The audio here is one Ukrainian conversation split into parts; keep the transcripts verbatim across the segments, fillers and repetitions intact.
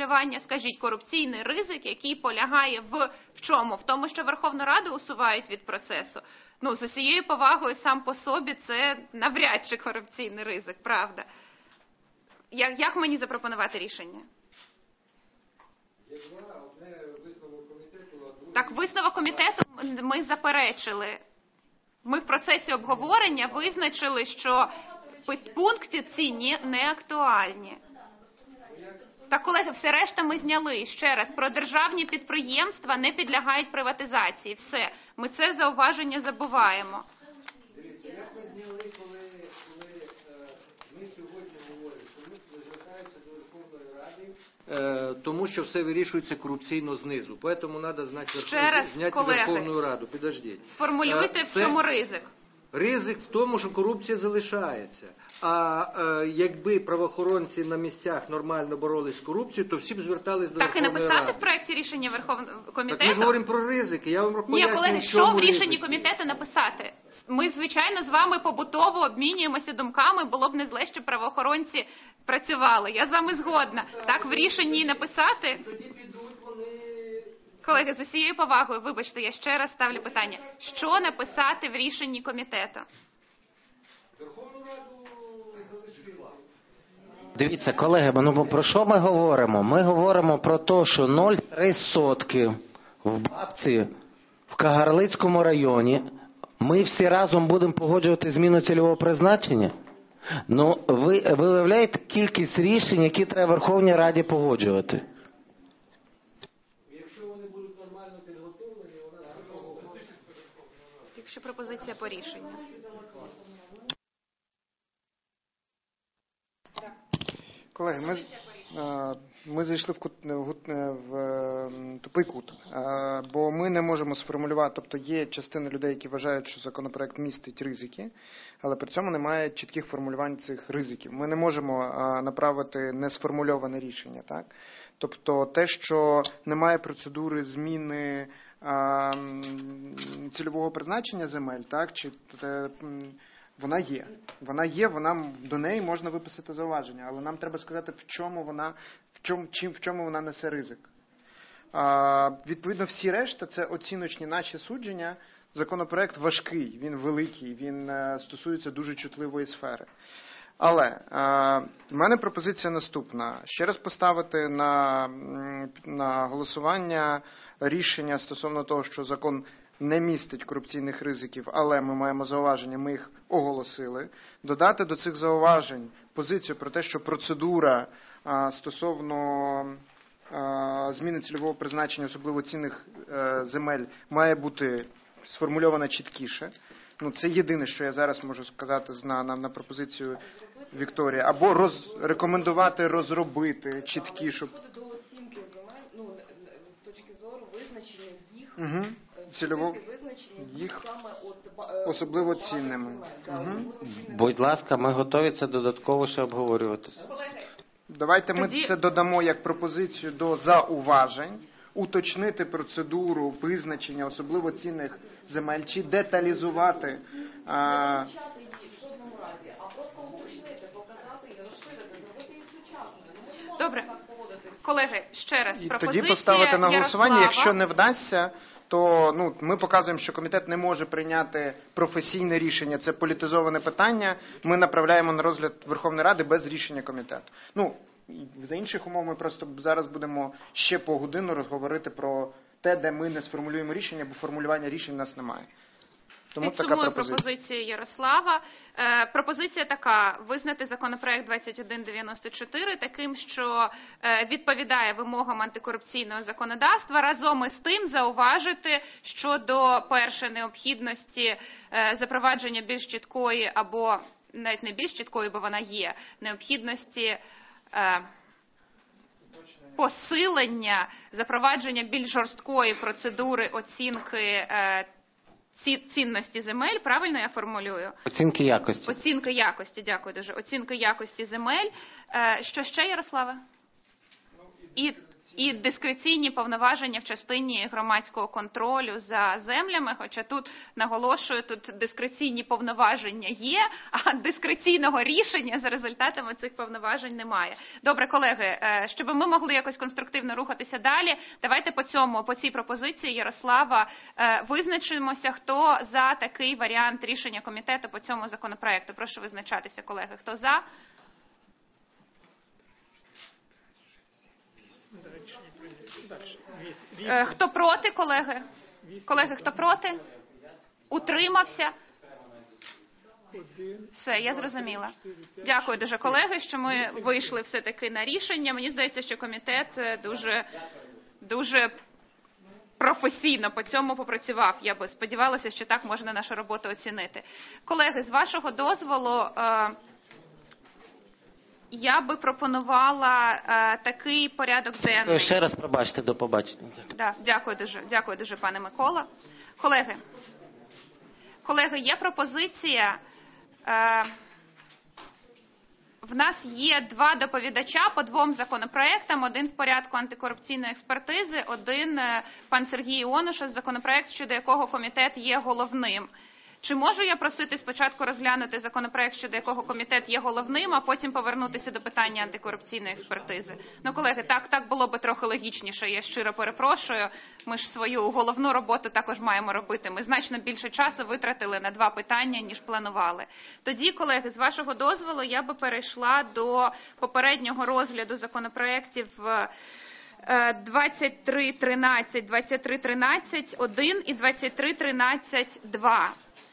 формулювання, скажіть, корупційний ризик, який полягає в, в чому? В тому, що Верховну Раду усувають від процесу. Ну, з усією повагою сам по собі це навряд чи корупційний ризик, правда. Як, як мені запропонувати рішення? Так, висновок комітету ми заперечили. Ми в процесі обговорення визначили, що пункти ці не актуальні. Так, колеги, все решта ми зняли. Ще раз, про державні підприємства не підлягають приватизації. Все. Ми це зауваження забуваємо. Дивіться, як ми зняли, коли, коли е, ми сьогодні говоримо, що ми звертаємося до Верховної Ради, е, тому що все вирішується корупційно знизу. Тому треба знати зняти Верховну Раду. Підождіть. Сформулюйте, в чому ризик. Ризик в тому, що корупція залишається. А е, якби правоохоронці на місцях нормально боролись з корупцією, то всі б звертались до так Верховної Ради. Так і написати в проєкті рішення Верховного комітету? Так ми ж говоримо про ризики. Я вам пояснюю, Ні, колеги, що в рішенні комітету написати? Ми, звичайно, з вами побутово обмінюємося думками, було б не зле, щоб правоохоронці працювали. Я з вами згодна. Так в рішенні написати? Колеги, з усією повагою, вибачте, я ще раз ставлю питання. Що написати в рішенні комітету? Дивіться, колеги, ну про що ми говоримо? Ми говоримо про те, що нуль цілих три сотих в Бабці, в Кагарлицькому районі, ми всі разом будемо погоджувати зміну цільового призначення? Ну, ви, ви виявляєте кількість рішень, які треба Верховній Раді погоджувати? Якщо пропозиція по рішенню. Колеги, ми, ми зайшли в, кут, в, в тупий кут, бо ми не можемо сформулювати, тобто є частина людей, які вважають, що законопроект містить ризики, але при цьому немає чітких формулювань цих ризиків. Ми не можемо направити несформульоване рішення, так? Тобто те, що немає процедури зміни а, цільового призначення земель, так, чи те, вона є. Вона є, вона, до неї можна виписати зауваження, але нам треба сказати, в чому вона, в чому, чим, в чому вона несе ризик. А, відповідно, всі решта, це оціночні наші судження. Законопроект важкий, він великий, він а, стосується дуже чутливої сфери. Але а, в мене пропозиція наступна. Ще раз поставити на, на голосування рішення стосовно того, що закон не містить корупційних ризиків, але ми маємо зауваження, ми їх оголосили. Додати до цих зауважень позицію про те, що процедура а, стосовно а, зміни цільового призначення, особливо цінних а, земель, має бути сформульована чіткіше. Ну, це єдине, що я зараз можу сказати на, на, на пропозицію Вікторії. Або роз, рекомендувати розробити чіткі, щоб... До оцінки земель, ну, з точки зору визначення їх, угу. Цільово... їх особливо цінними. Угу. Будь ласка, ми готові це додатково ще обговорювати. Давайте ми Тоді... це додамо як пропозицію до зауважень, уточнити процедуру визначення особливо цінних земель, чи деталізувати. А... Добре. Колеги, ще раз, і пропозиція тоді поставити на голосування, Ярослава. Якщо не вдасться, то ну, ми показуємо, що комітет не може прийняти професійне рішення, це політизоване питання, ми направляємо на розгляд Верховної Ради без рішення комітету. Ну, за інших умов ми просто зараз будемо ще по годину розговорити про те, де ми не сформулюємо рішення, бо формулювання рішень у нас немає. Тому така пропозиція. пропозиція Ярослава. Е, пропозиція така: визнати законопроект двадцять один дев'яносто чотири таким, що е, відповідає вимогам антикорупційного законодавства. Разом із тим зауважити щодо, перше, необхідності е, запровадження більш чіткої або навіть не більш чіткої, бо вона є, необхідності е, посилення, запровадження більш жорсткої процедури оцінки е, цінності земель, правильно я формулюю? Оцінки якості. Оцінки якості, дякую дуже. Оцінки якості земель. Що ще, Ярослава? І і дискреційні повноваження в частині громадського контролю за землями, хоча тут, наголошую, тут дискреційні повноваження є, а дискреційного рішення за результатами цих повноважень немає. Добре, колеги, щоб ми могли якось конструктивно рухатися далі, давайте по цьому, по цій пропозиції Ярослава визначимося, хто за такий варіант рішення комітету по цьому законопроекту. Прошу визначатися, колеги. Хто за? Хто проти, колеги? Колеги, хто проти? Утримався? Все, я зрозуміла. Дякую дуже, колеги, що ми вийшли все-таки на рішення. Мені здається, що комітет дуже, дуже професійно по цьому попрацював. Я би сподівалася, що так можна нашу роботу оцінити. Колеги, з вашого дозволу, я би пропонувала такий порядок денний. Ще раз пробачте, до побачення. Да, дякую дуже, дякую дуже, пане Микола. Колеги, колеги, є пропозиція. Е, в нас є два доповідача по двом законопроектам. Один в порядку антикорупційної експертизи, один е, пан Сергій Іонушас, законопроект, щодо якого комітет є головним. Чи можу я просити спочатку розглянути законопроект, щодо якого комітет є головним, а потім повернутися до питання антикорупційної експертизи? Ну, колеги, так, так було би трохи логічніше, я щиро перепрошую. Ми ж свою головну роботу також маємо робити. Ми значно більше часу витратили на два питання, ніж планували. Тоді, колеги, з вашого дозволу, я би перейшла до попереднього розгляду законопроєктів двадцять три тринадцять, двадцять три тринадцять один і двадцять три тринадцять два.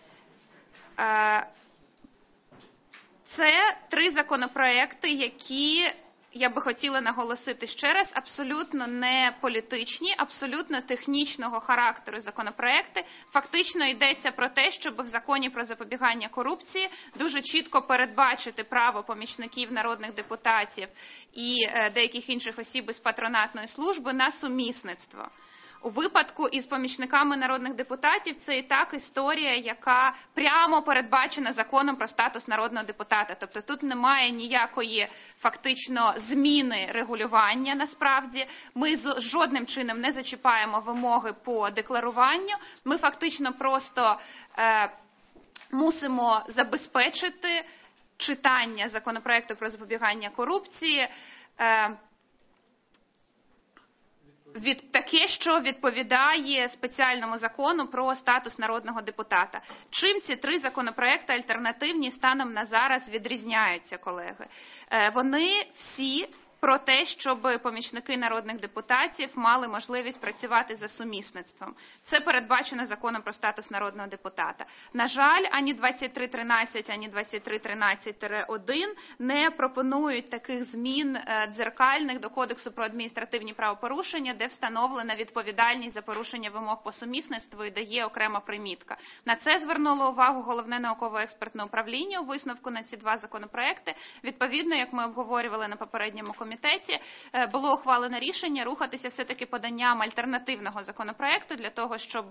Це три законопроекти, які, я би хотіла наголосити ще раз, абсолютно не політичні, абсолютно технічного характеру законопроекти. Фактично йдеться про те, щоб в законі про запобігання корупції дуже чітко передбачити право помічників народних депутатів і деяких інших осіб із патронатної служби на сумісництво. У випадку із помічниками народних депутатів це і так історія, яка прямо передбачена законом про статус народного депутата. Тобто тут немає ніякої фактично зміни регулювання насправді. Ми жодним чином не зачіпаємо вимоги по декларуванню. Ми фактично просто е, мусимо забезпечити читання законопроекту про запобігання корупції е, від таке, що відповідає спеціальному закону про статус народного депутата. Чим ці три законопроекти альтернативні станом на зараз відрізняються, колеги? Вони всі про те, щоб помічники народних депутатів мали можливість працювати за сумісництвом. Це передбачено законом про статус народного депутата. На жаль, ані двадцять три тринадцять, ані двадцять три тринадцять один не пропонують таких змін дзеркальних до Кодексу про адміністративні правопорушення, де встановлена відповідальність за порушення вимог по сумісництву і дає окрема примітка. На це звернуло увагу Головне науково-експертне управління у висновку на ці два законопроекти. Відповідно, як ми обговорювали на попередньому комітеті, було ухвалено рішення рухатися все-таки поданням альтернативного законопроекту для того, щоб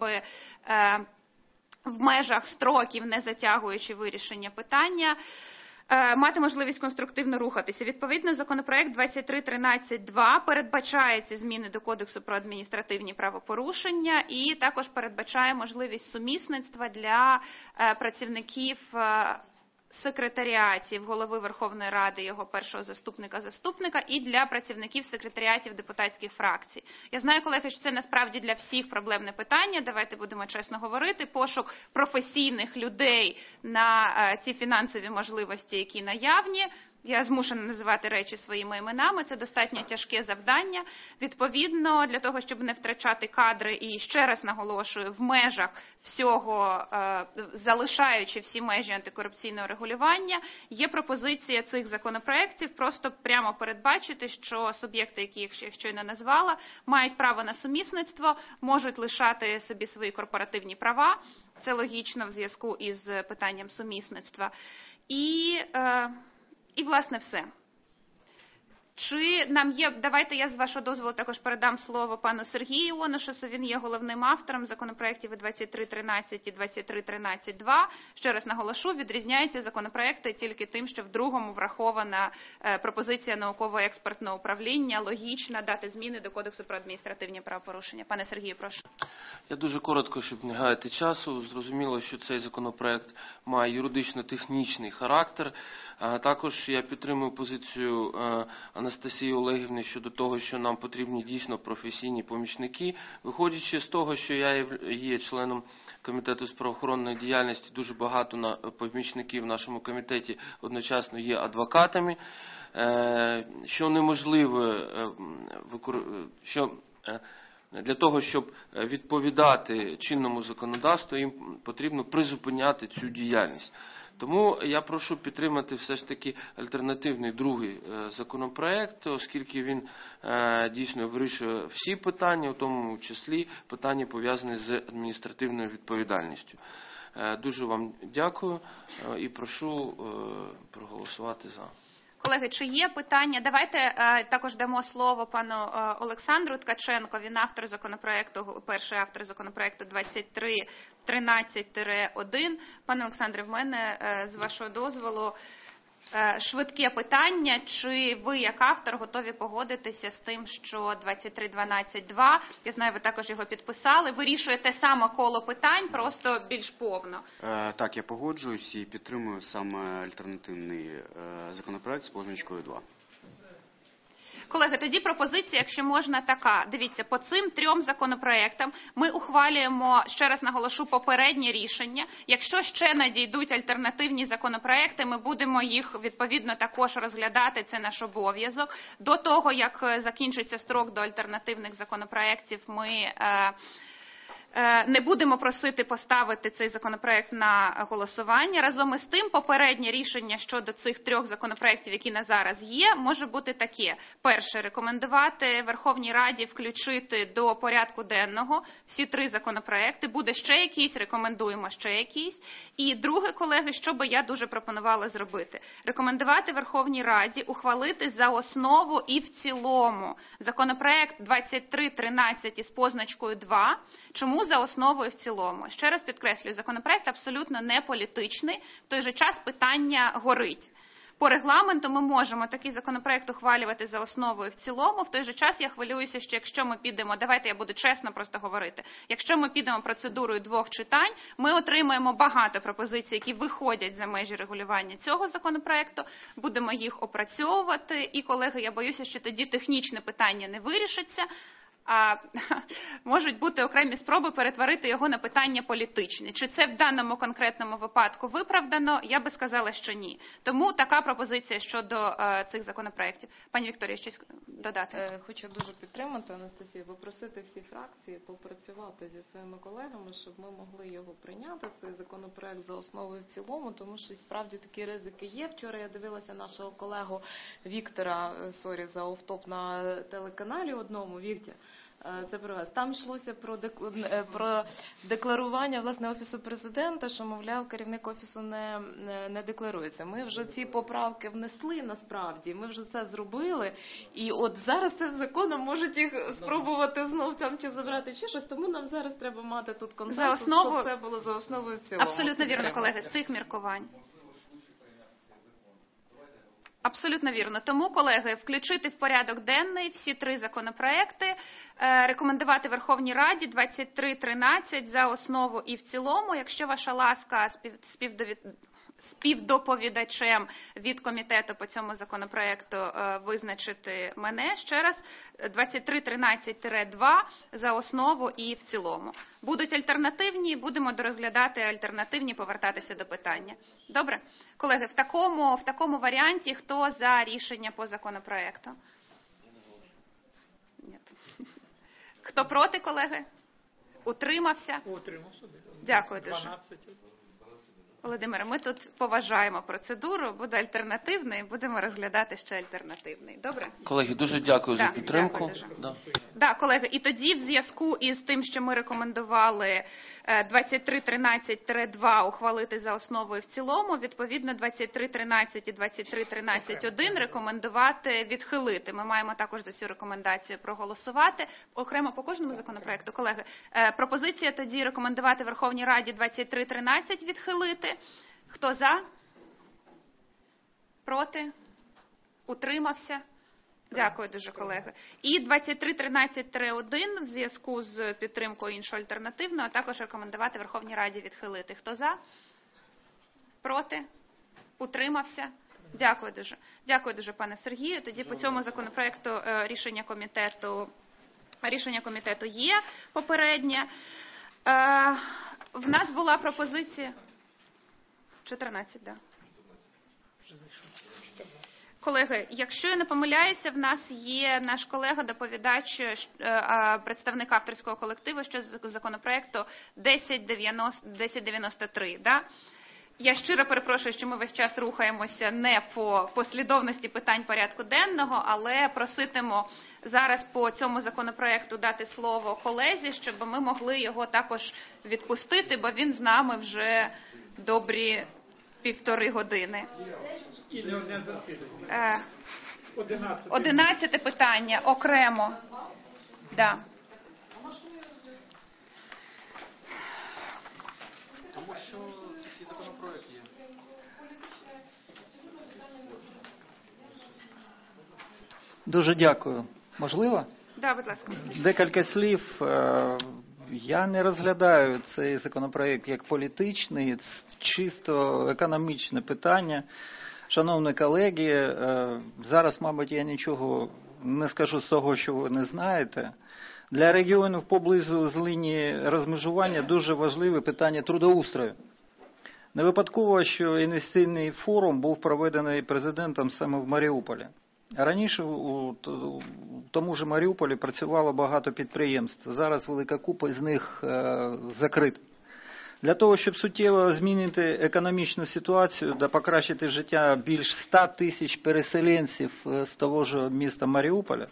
в межах строків, не затягуючи вирішення питання, мати можливість конструктивно рухатися. Відповідно, законопроект двадцять три тринадцять два передбачає ці зміни до Кодексу про адміністративні правопорушення і також передбачає можливість сумісництва для працівників секретаріатів Голови Верховної Ради, його першого заступника-заступника і для працівників секретаріатів депутатських фракцій. Я знаю, колеги, що це насправді для всіх проблемне питання, давайте будемо чесно говорити, пошук професійних людей на ці фінансові можливості, які наявні. Я змушена називати речі своїми іменами, це достатньо тяжке завдання. Відповідно, для того, щоб не втрачати кадри, і ще раз наголошую, в межах всього, залишаючи всі межі антикорупційного регулювання, є пропозиція цих законопроєктів просто прямо передбачити, що суб'єкти, які я щойно назвала, мають право на сумісництво, можуть лишати собі свої корпоративні права, це логічно в зв'язку із питанням сумісництва. І... І, власне, все. Чи нам є, давайте я з вашого дозволу також передам слово пану Сергію Оношесу, він є головним автором законопроєктів і двадцять три тринадцять і двадцять три тринадцять два. Ще раз наголошу, відрізняються законопроєкти тільки тим, що в другому врахована е, пропозиція науково-експертного управління, логічна дати зміни до Кодексу про адміністративні правопорушення. Пане Сергію, прошу. Я дуже коротко, щоб не гаяти часу. Зрозуміло, що цей законопроект має юридично-технічний характер. А також я підтримую позицію Анастасії Олегівни щодо того, що нам потрібні дійсно професійні помічники. Виходячи з того, що я є членом Комітету з правоохоронної діяльності, дуже багато помічників в нашому комітеті одночасно є адвокатами, що неможливо, що для того, щоб відповідати чинному законодавству, їм потрібно призупиняти цю діяльність. Тому я прошу підтримати все ж таки альтернативний другий законопроект, оскільки він дійсно вирішує всі питання, в тому числі питання пов'язані з адміністративною відповідальністю. Дуже вам дякую і прошу проголосувати за. Колеги, чи є питання? Давайте е, також дамо слово пану е, Олександру Ткаченко. Він автор законопроекту, перший автор законопроекту двадцять три тринадцять один. Пане Олександре, в мене е, з вашого дозволу е, швидке питання. Чи ви, як автор, готові погодитися з тим, що двадцять три дванадцять два, я знаю, ви також його підписали, вирішує те саме коло питань, просто більш повно? Так, я погоджуюсь і підтримую саме альтернативний законопроект з позначкою два. Колеги, тоді пропозиція, якщо можна, така. Дивіться, по цим трьом законопроектам ми ухвалюємо, ще раз наголошу, попереднє рішення. Якщо ще надійдуть альтернативні законопроекти, ми будемо їх, відповідно, також розглядати, це наш обов'язок. До того, як закінчиться строк до альтернативних законопроектів, ми е, не будемо просити поставити цей законопроект на голосування. Разом із тим, попереднє рішення щодо цих трьох законопроектів, які на зараз є, може бути таке. Перше, рекомендувати Верховній Раді включити до порядку денного всі три законопроекти. Буде ще якийсь, рекомендуємо ще якийсь. І друге, колеги, що би я дуже пропонувала зробити. Рекомендувати Верховній Раді ухвалити за основу і в цілому законопроект двадцять три тринадцять із позначкою два. Чому за основу і в цілому? Ще раз підкреслюю, законопроект абсолютно не політичний, в той же час питання горить. По регламенту ми можемо такий законопроект ухвалювати за основу і в цілому, в той же час я хвилююся, що якщо ми підемо, давайте я буду чесно просто говорити, якщо ми підемо процедурою двох читань, ми отримаємо багато пропозицій, які виходять за межі регулювання цього законопроекту, будемо їх опрацьовувати, і, колеги, я боюся, що тоді технічне питання не вирішиться, а можуть бути окремі спроби перетворити його на питання політичне. Чи це в даному конкретному випадку виправдано? Я би сказала, що ні. Тому така пропозиція щодо е, цих законопроєктів. Пані Вікторія, щось додати? Е, Хочу дуже підтримати, Анастасію, попросити всі фракції попрацювати зі своїми колегами, щоб ми могли його прийняти, цей законопроект за основу і в цілому, тому що справді такі ризики є. Вчора я дивилася нашого колегу Віктора, сорі за офтоп на телеканалі одному, Віктор, це про вас. Там йшлося про, дек... про декларування власне Офісу Президента, що, мовляв, керівник Офісу не, не, не декларується. Ми вже ці поправки внесли насправді, ми вже це зробили, і от зараз цим законом можуть їх спробувати знов там чи забрати чи щось, тому нам зараз треба мати тут консенсус, за основу... щоб це було за основою в цілому. Абсолютно вірно, колеги, з цих міркувань. Абсолютно вірно. Тому, колеги, включити в порядок денний всі три законопроекти, рекомендувати Верховній Раді двадцять три тринадцять за основу і в цілому. Якщо ваша ласка співдовід... співдоповідачем від комітету по цьому законопроекту визначити мене, ще раз, двадцять три тринадцять два за основу і в цілому. Будуть альтернативні, будемо дорозглядати альтернативні, повертатися до питання. Добре? Колеги, в такому, в такому варіанті хто за рішення по законопроекту? Ні. Хто проти, колеги? Утримався? Утримався. Дякую дуже. Володимире, ми тут поважаємо процедуру, буде альтернативний, будемо розглядати ще альтернативний. Добре? Колеги, дуже дякую да, за підтримку. Дякую дуже. Да. Да, колеги, і тоді в зв'язку із тим, що ми рекомендували двадцять три тринадцять два ухвалити за основу і в цілому, відповідно двадцять три тринадцять і двадцять три тринадцять один рекомендувати відхилити. Ми маємо також за цю рекомендацію проголосувати. Окремо по кожному законопроекту, колеги. Пропозиція тоді рекомендувати Верховній Раді двадцять три тринадцять відхилити. Хто за? Проти? Утримався? Дякую дуже, колеги. І двадцять три тринадцять один в зв'язку з підтримкою іншого альтернативного також рекомендувати Верховній Раді відхилити. Хто за? Проти? Утримався? Дякую дуже. Дякую дуже, пане Сергію. Тоді по цьому законопроекту рішення комітету, рішення комітету є попереднє. В нас була пропозиція... чотирнадцять, так. Да. Колеги, якщо я не помиляюся, в нас є наш колега-доповідач, представник авторського колективу щодо законопроекту десять дев'яносто три. Да? Я щиро перепрошую, що ми весь час рухаємося не по послідовності питань порядку денного, але проситимемо зараз по цьому законопроекту дати слово колезі, щоб ми могли його також відпустити, бо він з нами вже добрі півтори години. І не одне засідання. Одинадцяте питання окремо. Да. Тому що такий законопроект є. Дуже дякую. Можливо? Да, будь ласка. Декілька слів. Я не розглядаю цей законопроект як політичний, чисто економічне питання. Шановні колеги, зараз, мабуть, я нічого не скажу з того, що ви не знаєте. Для регіонів поблизу з лінії розмежування дуже важливе питання трудоустрою. Не випадково, що інвестиційний форум був проведений президентом саме в Маріуполі. Раніше у тому ж Маріуполі працювало багато підприємств. Зараз велика купа з них закрита. Для того, щоб суттєво змінити економічну ситуацію та покращити життя більш ста тисяч переселенців з того ж міста Маріуполя,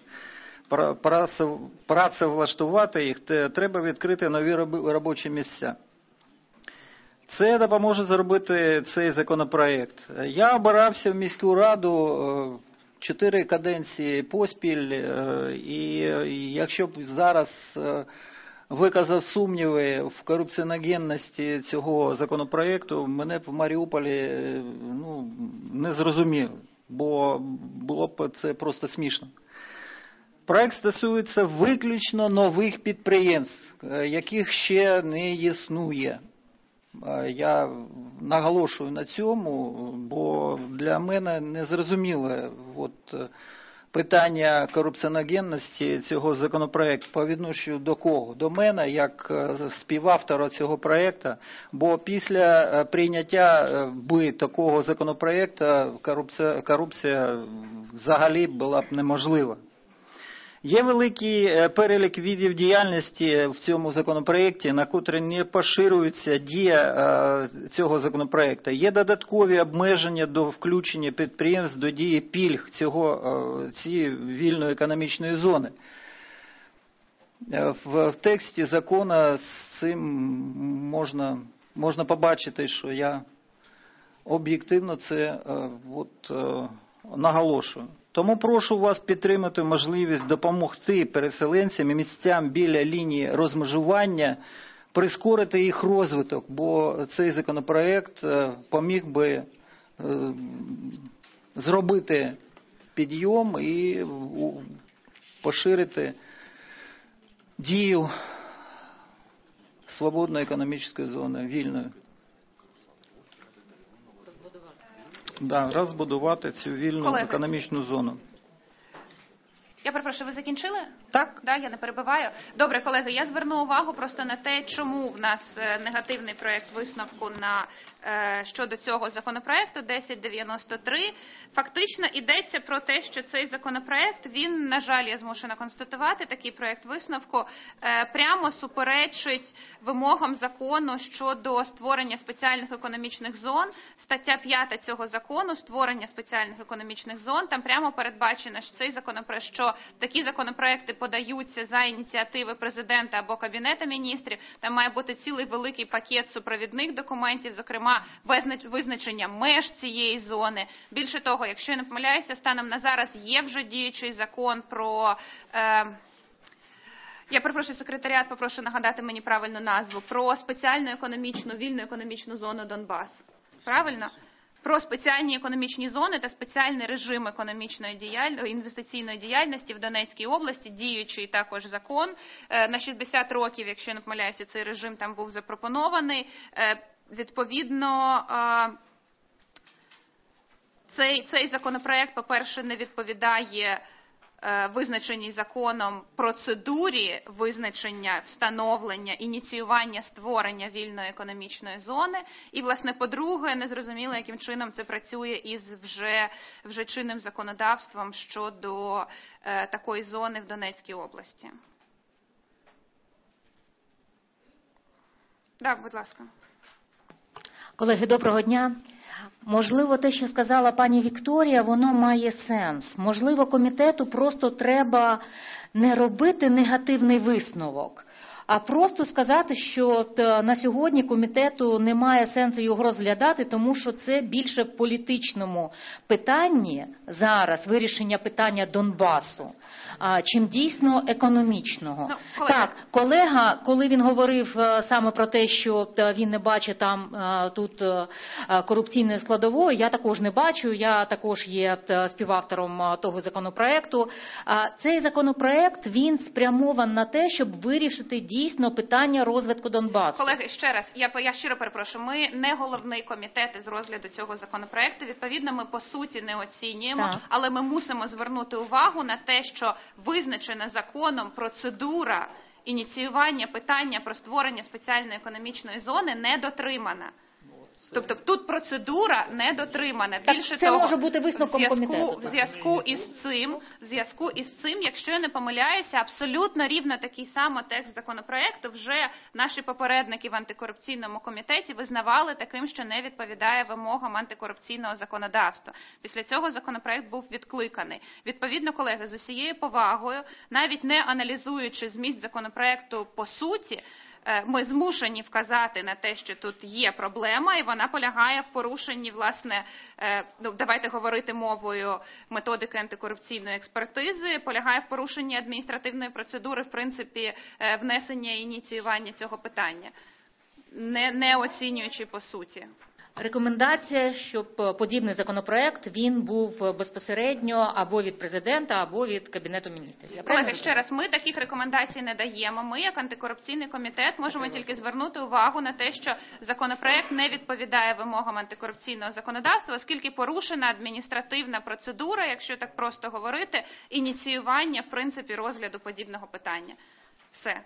працевлаштувати їх, треба відкрити нові робочі місця. Це допоможе зробити цей законопроект. Я обирався в міську раду чотири каденції поспіль, і якщо б зараз виказав сумніви в корупціоногенності цього законопроекту, мене б в Маріуполі ну, не зрозуміли, бо було б це просто смішно. Проект стосується виключно нових підприємств, яких ще не існує. Я наголошую на цьому, бо для мене не зрозуміло от, питання корупціоногенності цього законопроекту по відношенню до кого? До мене, як співавтора цього проекту, бо після прийняття би такого законопроекту корупція, корупція взагалі була б неможлива. Є великий перелік видів діяльності в цьому законопроекті, на котрі не поширюється дія цього законопроекту. Є додаткові обмеження до включення підприємств до дії пільг цього, цієї вільної економічної зони. В, в тексті закону з цим можна, можна побачити, що я об'єктивно це от, наголошую. Тому прошу вас підтримати можливість допомогти переселенцям і місцям біля лінії розмежування прискорити їх розвиток, бо цей законопроект поміг би зробити підйом і поширити дію свободної економічної зони, вільної. Да, розбудувати цю вільну Колеги. економічну зону. Я перепрошую, ви закінчили? Так. Да, я не перебиваю. Добре, колеги, я зверну увагу просто на те, чому в нас негативний проєкт висновку на щодо цього законопроекту десять дев'яносто три. Фактично йдеться про те, що цей законопроект, він, на жаль, я змушена констатувати, такий проєкт висновку прямо суперечить вимогам закону щодо створення спеціальних економічних зон. Стаття п'ята цього закону, створення спеціальних економічних зон, там прямо передбачено, що цей законопроект, що такі законопроекти подаються за ініціативи президента або Кабінету міністрів. Там має бути цілий великий пакет супровідних документів, зокрема визначення меж цієї зони. Більше того, якщо я не помиляюся, станом на зараз є вже діючий закон про... Е, Я перепрошую, секретаріат, попрошу нагадати мені правильну назву, про спеціальну економічну, вільну економічну зону Донбас. Правильно? Про спеціальні економічні зони та спеціальний режим економічної діяльності, інвестиційної діяльності в Донецькій області, діючий також закон. На шістдесят років, якщо я не помиляюся, цей режим там був запропонований. Відповідно, цей, цей законопроект, по-перше, не відповідає визначеній законом процедурі визначення, встановлення, ініціювання, створення вільної економічної зони. І, власне, по-друге, незрозуміло, яким чином це працює із вже, вже чинним законодавством щодо е, такої зони в Донецькій області. Так, будь ласка. Колеги, доброго дня. Можливо, те, що сказала пані Вікторія, воно має сенс. Можливо, комітету просто треба не робити негативний висновок, а просто сказати, що на сьогодні комітету немає сенсу його розглядати, тому що це більше в політичному питанні зараз вирішення питання Донбасу, чим дійсно економічного. Ну, колега. Так, колега, коли він говорив саме про те, що він не бачить там тут корупційної складової, я також не бачу, я також є співавтором того законопроекту. Цей законопроект, він спрямований на те, щоб вирішити дійсно питання розвитку Донбасу. Колеги, ще раз, я, я щиро перепрошую, ми не головний комітет із розгляду цього законопроекту, відповідно, ми по суті не оцінюємо, Так. але ми мусимо звернути увагу на те, що визначена законом процедура ініціювання питання про створення спеціальної економічної зони не дотримана. Тобто тут процедура не дотримана. Так, Більше це того, може бути висновком в зв'язку, комітету. в зв'язку із цим, в зв'язку із цим, якщо я не помиляюся, абсолютно рівно такий самий текст законопроекту вже наші попередники в антикорупційному комітеті визнавали таким, що не відповідає вимогам антикорупційного законодавства. Після цього законопроект був відкликаний. Відповідно, колеги, з усією повагою, навіть не аналізуючи зміст законопроекту по суті, ми змушені вказати на те, що тут є проблема, і вона полягає в порушенні, власне, ну, давайте говорити мовою методики антикорупційної експертизи, полягає в порушенні адміністративної процедури, в принципі, внесення і ініціювання цього питання, не, не оцінюючи по суті. Рекомендація, щоб подібний законопроект, він був безпосередньо або від президента, або від Кабінету міністрів. Я Колеги, ще раз, ми таких рекомендацій не даємо. Ми, як антикорупційний комітет, можемо тільки звернути увагу на те, що законопроект не відповідає вимогам антикорупційного законодавства, оскільки порушена адміністративна процедура, якщо так просто говорити, ініціювання, в принципі, розгляду подібного питання. Все.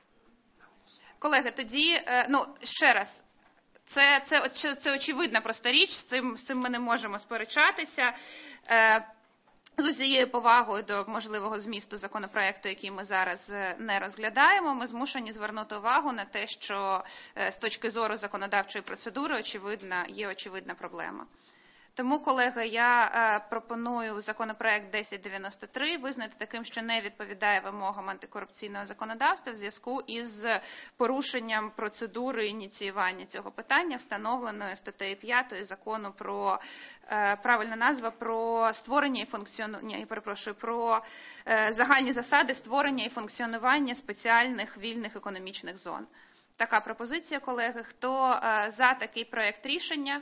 Колеги, тоді, ну, ще раз, Це, це, це очевидна проста річ, з цим, з цим ми не можемо сперечатися. Е, з усією повагою до можливого змісту законопроекту, який ми зараз не розглядаємо, ми змушені звернути увагу на те, що е, з точки зору законодавчої процедури очевидна, є очевидна проблема. Тому, колеги, я е, пропоную законопроект десять дев'яносто три визнати таким, що не відповідає вимогам антикорупційного законодавства в зв'язку із порушенням процедури ініціювання цього питання, встановленої статтею п'ятою закону про, е, правильна назва, про створення і функціонування, я перепрошую, про е, загальні засади створення і функціонування спеціальних вільних економічних зон. Така пропозиція, колеги. Хто е, за такий проект рішення?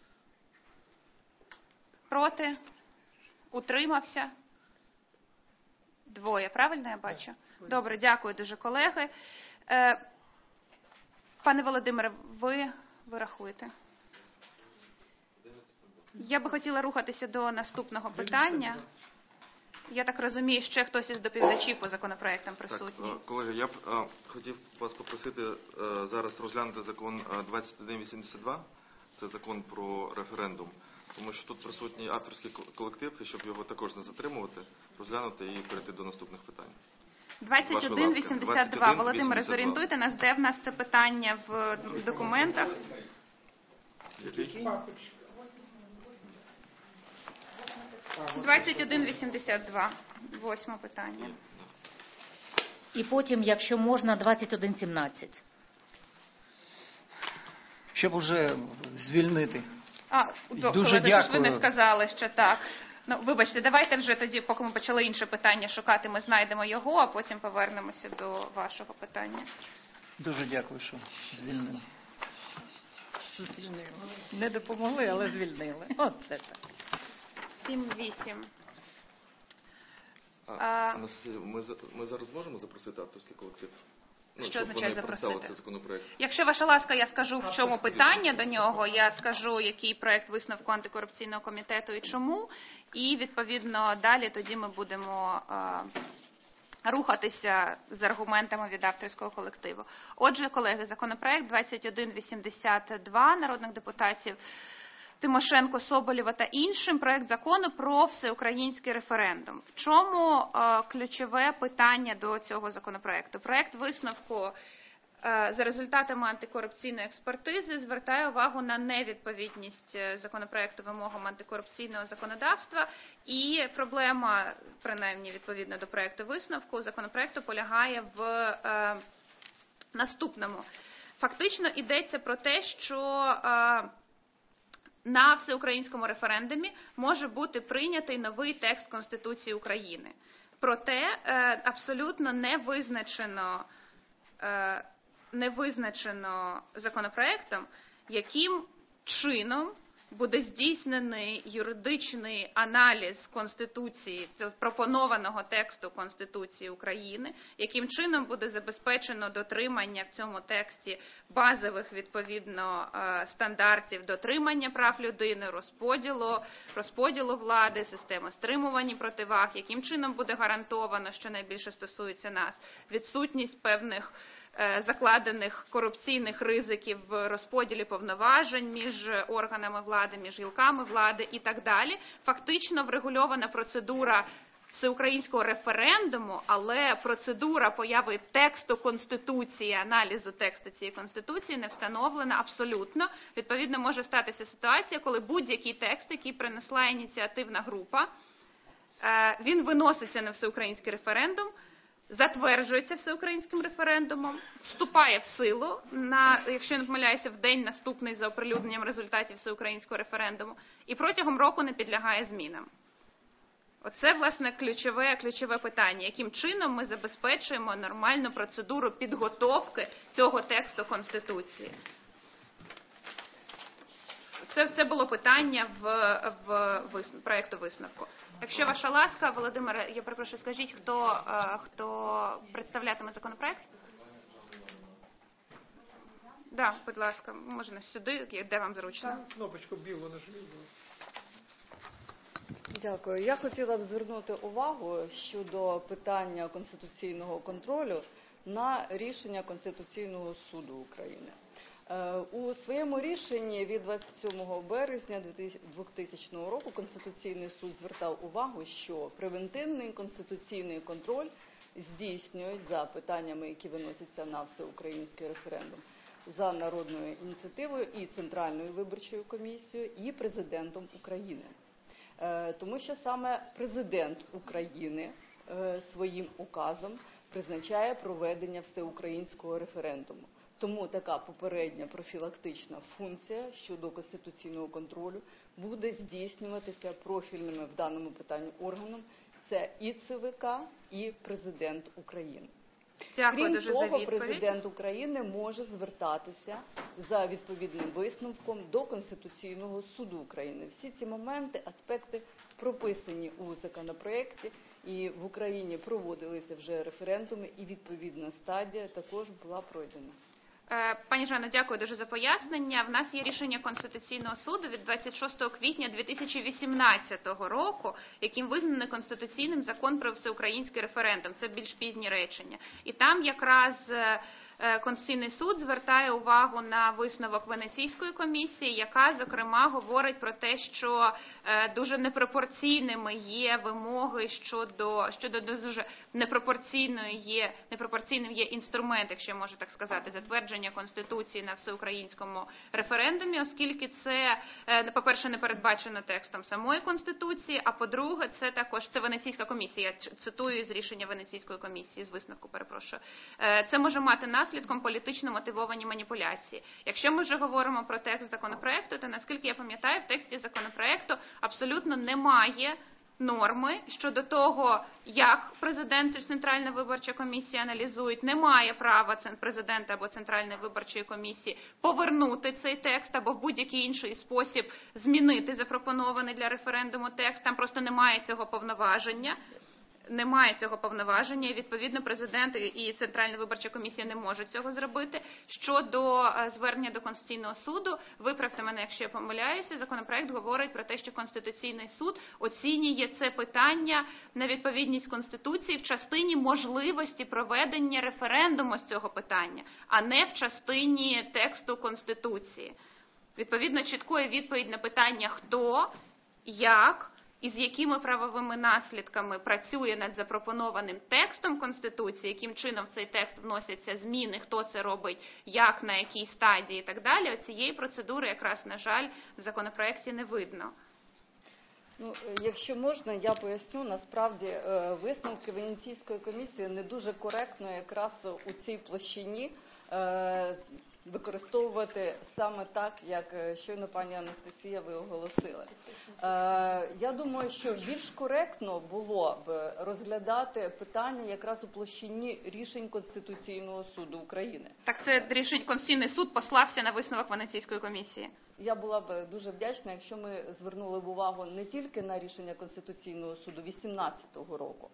Проти? Утримався? Двоє. Правильно я бачу? Добре, дякую дуже, колеги. Е, пане Володимире, ви, ви рахуєте? Я би хотіла рухатися до наступного питання. Я так розумію, ще хтось із доповідачів по законопроектам присутній. Так, колеги, я б а, хотів вас попросити а, зараз розглянути закон двадцять один вісімдесят два. Це закон про референдум. Тому що тут присутній авторський колектив, і щоб його також не затримувати, розглянути і перейти до наступних питань. двадцять один вісімдесят два. Володимире, зорієнтуйте нас, де в нас це питання в документах. двадцять один вісімдесят два. Восьме питання. і потім, якщо можна, двадцять один сімнадцять. Щоб уже звільнити. А, Дуже колеги, що ж ви не дякую. сказали ще так. Ну, вибачте, давайте вже тоді, поки ми почали інше питання шукати, ми знайдемо його, а потім повернемося до вашого питання. Дуже дякую, що звільнили. Звільнили. Не допомогли, але звільнили. Оце так. сім вісім. А, А- Анастасія, ми, за- ми зараз можемо запросити авторський колектив? Ну, Що щоб означає вони представили запросити? цей законопроект. Якщо ваша ласка, я скажу, в чому питання до нього, я скажу, який проект висновку антикорупційного комітету і чому, і, відповідно, далі тоді ми будемо е, рухатися з аргументами від авторського колективу. Отже, колеги, законопроект двадцять один вісімдесят два народних депутатів Тимошенко, Соболєва та іншим, проект закону про всеукраїнський референдум. В чому е, ключове питання до цього законопроекту? Проект висновку е, за результатами антикорупційної експертизи звертає увагу на невідповідність е, законопроекту вимогам антикорупційного законодавства, і проблема, принаймні відповідно до проекту висновку, законопроекту полягає в е, наступному. Фактично йдеться про те, що е, на всеукраїнському референдумі може бути прийнятий новий текст Конституції України. Проте абсолютно не визначено, не визначено законопроектом, яким чином буде здійснений юридичний аналіз Конституції, пропонованого тексту Конституції України, яким чином буде забезпечено дотримання в цьому тексті базових, відповідно, стандартів дотримання прав людини, розподілу, розподілу влади, системи стримування противаг, яким чином буде гарантовано, що найбільше стосується нас, відсутність певних закладених корупційних ризиків в розподілі повноважень між органами влади, між гілками влади і так далі. Фактично врегульована процедура всеукраїнського референдуму, але процедура появи тексту Конституції, аналізу тексту цієї Конституції не встановлена абсолютно. Відповідно, може статися ситуація, коли будь-який текст, який принесла ініціативна група, він виноситься на всеукраїнський референдум, затверджується всеукраїнським референдумом, вступає в силу, на, якщо я не помиляюся, в день наступний за оприлюдненням результатів всеукраїнського референдуму, і протягом року не підлягає змінам. Оце, власне, ключове, ключове питання. Яким чином ми забезпечуємо нормальну процедуру підготовки цього тексту Конституції? Це, це було питання в, в висн... проєкту висновку. Якщо ваша ласка, Володимире, я перепрошую, скажіть, хто, хто представлятиме законопроект? Да, будь ласка, можна сюди, де вам зручно. Кнопочку білу нажміть. Дякую. Я хотіла б звернути увагу щодо питання конституційного контролю на рішення Конституційного суду України. У своєму рішенні від двадцять сьомого березня двохтисячного року Конституційний суд звертав увагу, що превентивний конституційний контроль здійснюють за питаннями, які виносяться на всеукраїнський референдум, за народною ініціативою і Центральною виборчою комісією, і Президентом України. Тому що саме Президент України своїм указом призначає проведення всеукраїнського референдуму. Тому така попередня профілактична функція щодо конституційного контролю буде здійснюватися профільними в даному питанні органом. Це і ЦВК, і Президент України. Дякую Крім дуже того, за відповідь. Президент України може звертатися за відповідним висновком до Конституційного суду України. Всі ці моменти, аспекти прописані у законопроекті, і в Україні проводилися вже референдуми, і відповідна стадія також була пройдена. Пані Жанно, дякую дуже за пояснення. В нас є рішення Конституційного суду від двадцять шостого квітня дві тисячі вісімнадцятого року, яким визнаний конституційним закон про всеукраїнський референдум. Це більш пізні речення. І там якраз Конституційний суд звертає увагу на висновок Венеційської комісії, яка, зокрема, говорить про те, що дуже непропорційними є вимоги щодо, щодо дуже непропорційної є, непропорційним є інструмент, якщо я можу так сказати, затвердження Конституції на всеукраїнському референдумі, оскільки це, по-перше, не передбачено текстом самої Конституції, а по-друге, це також, це Венеційська комісія, я цитую з рішення Венеційської комісії, з висновку, перепрошую. Це може мати наслідком політично мотивовані маніпуляції. Якщо ми вже говоримо про текст законопроекту, то, наскільки я пам'ятаю, в тексті законопроекту абсолютно немає норми щодо того, як президент чи Центральна виборча комісія аналізують, немає права президента або Центральної виборчої комісії повернути цей текст або в будь-який інший спосіб змінити запропонований для референдуму текст. Там просто немає цього повноваження. Немає цього повноваження, і, відповідно, президент і Центральна виборча комісія не можуть цього зробити. Щодо звернення до Конституційного суду, виправте мене, якщо я помиляюся, законопроект говорить про те, що Конституційний суд оцінює це питання на відповідність Конституції в частині можливості проведення референдуму з цього питання, а не в частині тексту Конституції. Відповідно, чіткої відповідь на питання «хто», «як», і з якими правовими наслідками працює над запропонованим текстом Конституції, яким чином в цей текст вносяться зміни, хто це робить, як, на якій стадії і так далі, оцієї процедури якраз, на жаль, в законопроекті не видно. Ну, якщо можна, я поясню, насправді висновки Венеційської комісії не дуже коректно якраз у цій площині використовувати саме так, як щойно пані Анастасія ви оголосили. Я думаю, що більш коректно було б розглядати питання якраз у площині рішень Конституційного суду України. Так це рішень Конституційний суд послався на висновок Венеційської комісії. Я була б дуже вдячна, якщо ми звернули б увагу не тільки на рішення Конституційного суду вісімнадцятого року,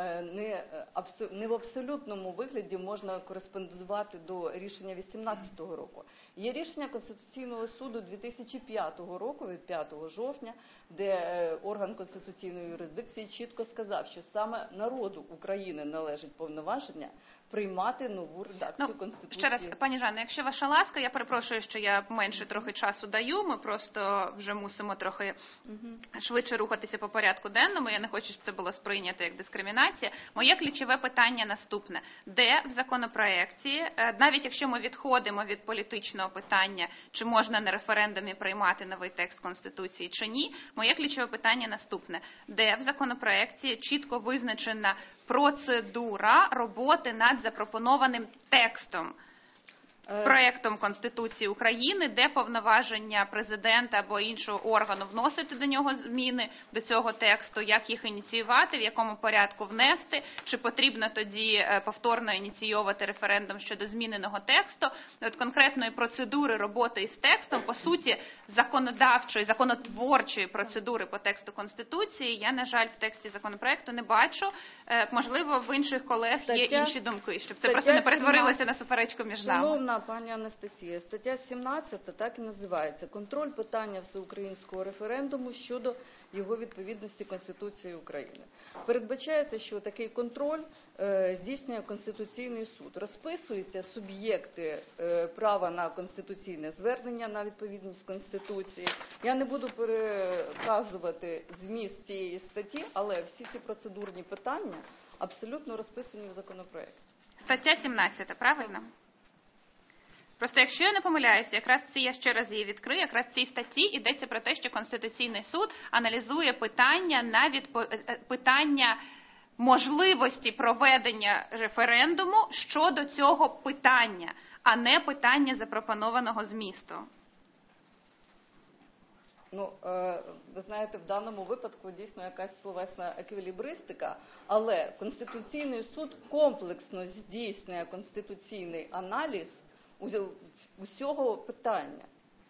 не, не в абсолютному вигляді можна кореспондувати до рішення вісімнадцятого року. Є рішення Конституційного суду дві тисячі п'ятого року, від п'ятого жовтня, де орган конституційної юрисдикції чітко сказав, що саме народу України належить повноваження приймати нову редакцію ну, Конституції. Ще раз, пані Жанно, якщо ваша ласка, я перепрошую, що я менше трохи часу даю, ми просто вже мусимо трохи угу. швидше рухатися по порядку денному, я не хочу, щоб це було сприйнято як дискримінація. Моє ключове питання наступне. Де в законопроекті, навіть якщо ми відходимо від політичного питання, чи можна на референдумі приймати новий текст Конституції чи ні, моє ключове питання наступне. Де в законопроекті чітко визначена процедура роботи над запропонованим текстом, проєктом Конституції України, де повноваження президента або іншого органу вносити до нього зміни, до цього тексту, як їх ініціювати, в якому порядку внести, чи потрібно тоді повторно ініційовувати референдум щодо зміненого тексту. От конкретної процедури роботи із текстом, по суті, законодавчої, законотворчої процедури по тексту Конституції, я, на жаль, в тексті законопроекту не бачу. Можливо, в інших колег є інші думки, щоб це просто не перетворилося на суперечку між нами. Пані Анастасія, стаття сімнадцята так і називається «Контроль питання всеукраїнського референдуму щодо його відповідності Конституції України». Передбачається, що такий контроль е, здійснює Конституційний суд. Розписуються суб'єкти е, права на конституційне звернення на відповідність Конституції. Я не буду переказувати зміст цієї статті, але всі ці процедурні питання абсолютно розписані в законопроекті. Стаття сімнадцята, правильно? Просто якщо я не помиляюся, якраз ці, я ще раз її відкрию, якраз в цій статті йдеться про те, що Конституційний суд аналізує питання на відпо... питання можливості проведення референдуму щодо цього питання, а не питання запропонованого змісту. Ну, ви знаєте, в даному випадку дійсно якась словесна еквілібристика, але Конституційний суд комплексно здійснює конституційний аналіз усього питання.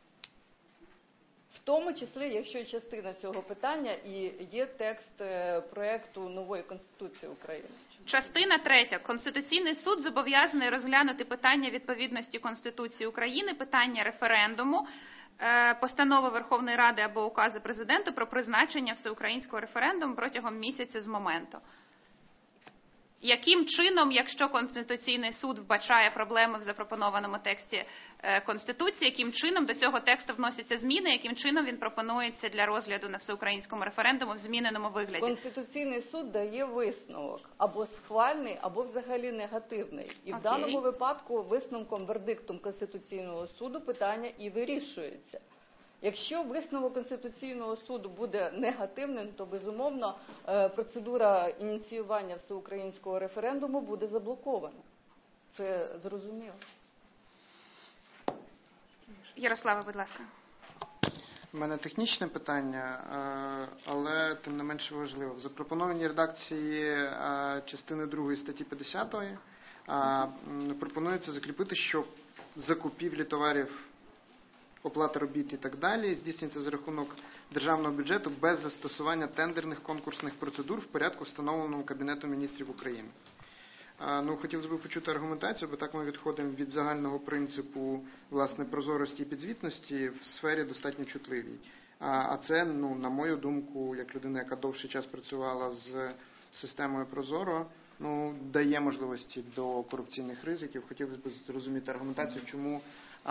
В тому числі, якщо частина цього питання і є текст проєкту нової Конституції України. Частина третя. Конституційний суд зобов'язаний розглянути питання відповідності Конституції України, питання референдуму, постанови Верховної Ради або укази президента про призначення всеукраїнського референдуму протягом місяця з моменту. яким чином, якщо Конституційний суд вбачає проблеми в запропонованому тексті Конституції, яким чином до цього тексту вносяться зміни, яким чином він пропонується для розгляду на всеукраїнському референдуму в зміненому вигляді? Конституційний суд дає висновок або схвальний, або взагалі негативний. І Окей. в даному випадку висновком, вердиктом Конституційного суду питання і вирішується. Якщо висновок Конституційного суду буде негативним, то, безумовно, процедура ініціювання всеукраїнського референдуму буде заблокована. Це зрозуміло. Ярославе, будь ласка. У мене технічне питання, але тим не менше важливо. В запропонованій редакції частини другої статті п'ятдесят пропонується закріпити, що закупівлі товарів, оплата робіт і так далі здійснюється за рахунок державного бюджету без застосування тендерних конкурсних процедур в порядку, встановленому Кабінетом міністрів України. Ну, хотілося б почути аргументацію, бо так ми відходимо від загального принципу, власне, прозорості і підзвітності в сфері достатньо чутливій. А це, ну, на мою думку, як людина, яка довший час працювала з системою Прозоро, ну, дає можливості до корупційних ризиків. Хотілося б зрозуміти аргументацію, чому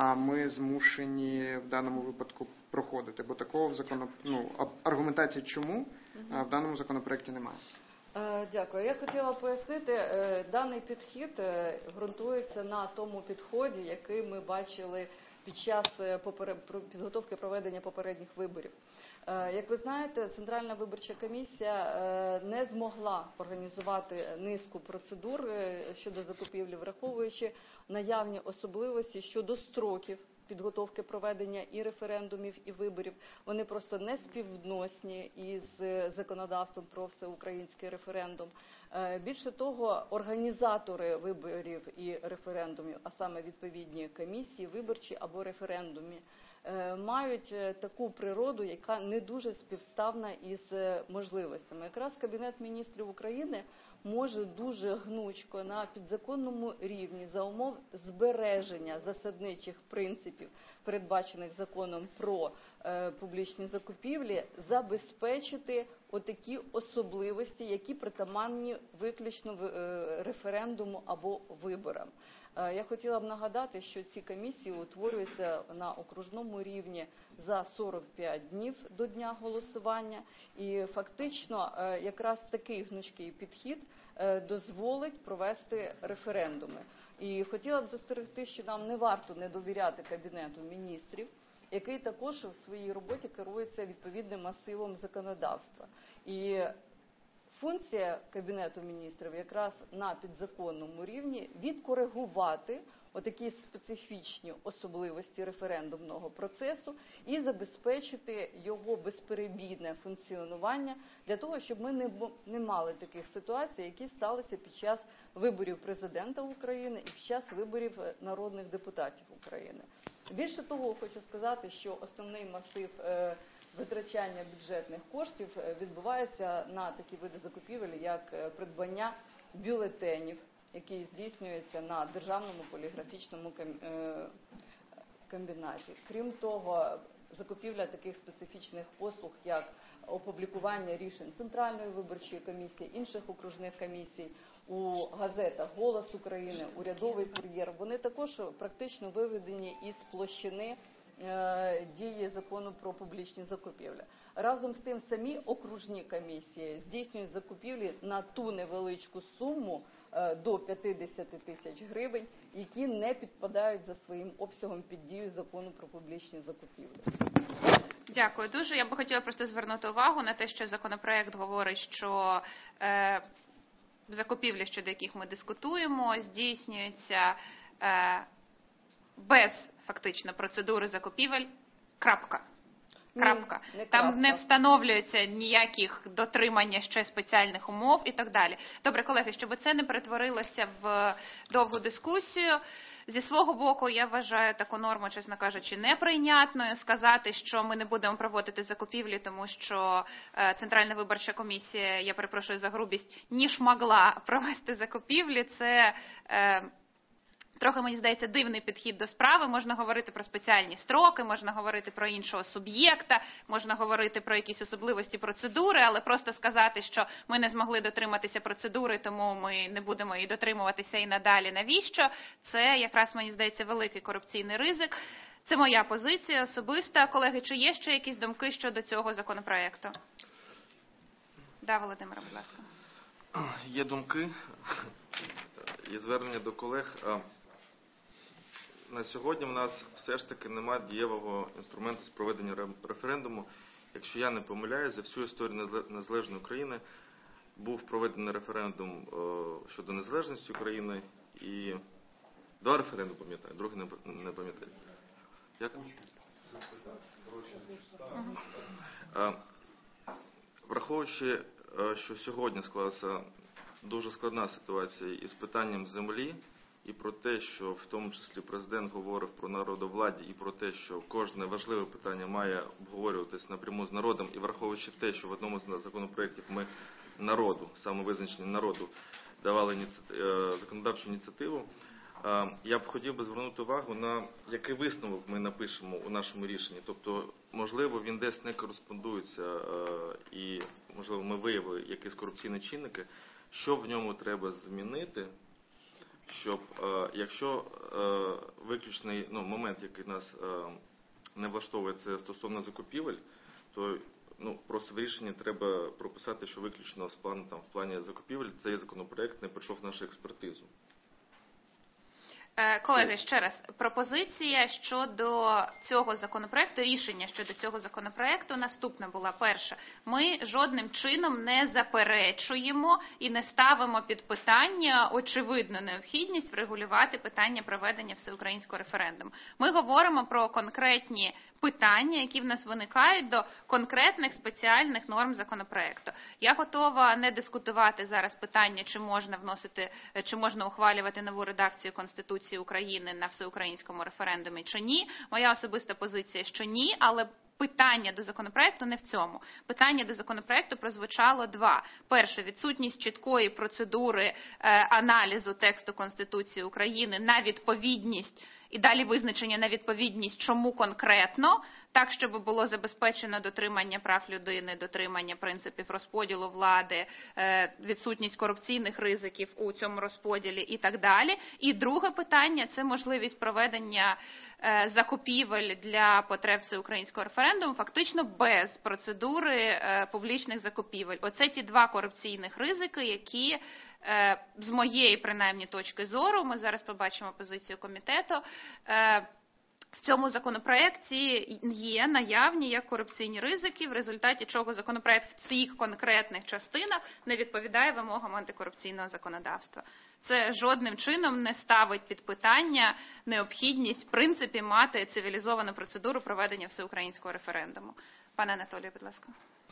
ми змушені в даному випадку проходити, бо такого в закон... ну, аргументації чому в даному законопроекті немає. Дякую. Я хотіла пояснити, даний підхід ґрунтується на тому підході, який ми бачили під час підготовки проведення попередніх виборів. Як ви знаєте, Центральна виборча комісія не змогла організувати низку процедур щодо закупівлі, враховуючи наявні особливості щодо строків підготовки проведення і референдумів, і виборів. Вони просто не співвідносні із законодавством про всеукраїнський референдум. Більше того, організатори виборів і референдумів, а саме відповідні комісії, виборчі або референдумі, мають таку природу, яка не дуже співставна із можливостями. Якраз Кабінет міністрів України може дуже гнучко на підзаконному рівні за умов збереження засадничих принципів, передбачених законом про е, публічні закупівлі, забезпечити отакі особливості, які притаманні виключно в, е, референдуму або виборам. Е, я хотіла б нагадати, що ці комісії утворюються на окружному рівні за сорок п'ять днів до дня голосування, і фактично е, якраз такий гнучкий підхід е, дозволить провести референдуми. І хотіла б застерегти, що нам не варто не довіряти Кабінету міністрів, який також в своїй роботі керується відповідним масивом законодавства. І функція Кабінету міністрів якраз на підзаконному рівні відкоригувати отакі специфічні особливості референдумного процесу і забезпечити його безперебійне функціонування для того, щоб ми не, не мали таких ситуацій, які сталися під час виборів президента України і під час виборів народних депутатів України. Більше того, хочу сказати, що основний масив е, витрачання бюджетних коштів відбувається на такі види закупівель, як придбання бюлетенів, які здійснюються на державному поліграфічному комбінаті. Крім того, закупівля таких специфічних послуг, як опублікування рішень Центральної виборчої комісії, інших окружних комісій, у газетах «Голос України», «Урядовий кур'єр», вони також практично виведені із площини дії закону про публічні закупівлі. Разом з тим, самі окружні комісії здійснюють закупівлі на ту невеличку суму до п'ятдесят тисяч гривень, які не підпадають за своїм обсягом під дію закону про публічні закупівлі. Дякую дуже. Я би хотіла просто звернути увагу на те, що законопроект говорить, що е, закупівлі, щодо яких ми дискутуємо, здійснюються е, без фактично процедури закупівель. Крапка. Крапка. Ні, не Там крапка. не встановлюється ніяких дотримання ще спеціальних умов і так далі. Добре, колеги, щоб це не перетворилося в довгу дискусію, зі свого боку я вважаю таку норму, чесно кажучи, неприйнятною. Сказати, що ми не будемо проводити закупівлі, тому що Центральна виборча комісія, я перепрошую за грубість, ніж могла провести закупівлі, це... Трохи, мені здається, дивний підхід до справи. Можна говорити про спеціальні строки, можна говорити про іншого суб'єкта, можна говорити про якісь особливості процедури, але просто сказати, що ми не змогли дотриматися процедури, тому ми не будемо її дотримуватися і надалі. Навіщо? Це якраз, мені здається, великий корупційний ризик. Це моя позиція особиста. Колеги, чи є ще якісь думки щодо цього законопроекту? Да, Володимире, будь ласка. Є думки, є звернення до колег. На сьогодні в нас все ж таки немає дієвого інструменту з проведення референдуму. Якщо я не помиляюсь, за всю історію незалежної України був проведений референдум щодо незалежності України і два референдуми, пам'ятаю, другий не пам'ятаю. Як? Враховуючи, що сьогодні склалася дуже складна ситуація із питанням землі, і про те, що в тому числі президент говорив про народовладдя, і про те, що кожне важливе питання має обговорюватись напряму з народом, і враховуючи те, що в одному з законопроєктів ми народу, саме визначення народу, давали законодавчу ініціативу, я б хотів би звернути увагу на який висновок ми напишемо у нашому рішенні. Тобто, можливо, він десь не кореспондується і, можливо, ми виявили якісь корупційні чинники, що в ньому треба змінити, щоб, якщо виключний ну, момент, який нас не влаштовує, це стосовно закупівель, то ну, просто в рішенні треба прописати, що виключно з плану, там, в плані закупівель цей законопроект не пройшов нашу експертизу. Колеги, ще раз, пропозиція щодо цього законопроекту, рішення щодо цього законопроекту наступна була. Перша, ми жодним чином не заперечуємо і не ставимо під питання очевидну необхідність врегулювати питання проведення всеукраїнського референдуму. Ми говоримо про конкретні питання, які в нас виникають до конкретних спеціальних норм законопроекту. Я готова не дискутувати зараз питання, чи можна вносити, чи можна ухвалювати нову редакцію Конституції України на всеукраїнському референдумі, чи ні. Моя особиста позиція, що ні, але питання до законопроекту не в цьому. Питання до законопроекту прозвучало два. Перше, відсутність чіткої процедури е, аналізу тексту Конституції України на відповідність і далі визначення на відповідність, чому конкретно, так, щоб було забезпечено дотримання прав людини, дотримання принципів розподілу влади, відсутність корупційних ризиків у цьому розподілі і так далі. І друге питання – це можливість проведення закупівель для потреб всеукраїнського референдуму фактично без процедури публічних закупівель. Оце ті два корупційних ризики, які з моєї, принаймні, точки зору, ми зараз побачимо позицію комітету, в цьому законопроекті є наявні як корупційні ризики, в результаті чого законопроект в цих конкретних частинах не відповідає вимогам антикорупційного законодавства. Це жодним чином не ставить під питання необхідність в принципі мати цивілізовану процедуру проведення всеукраїнського референдуму. Пане Анатолію, будь ласка.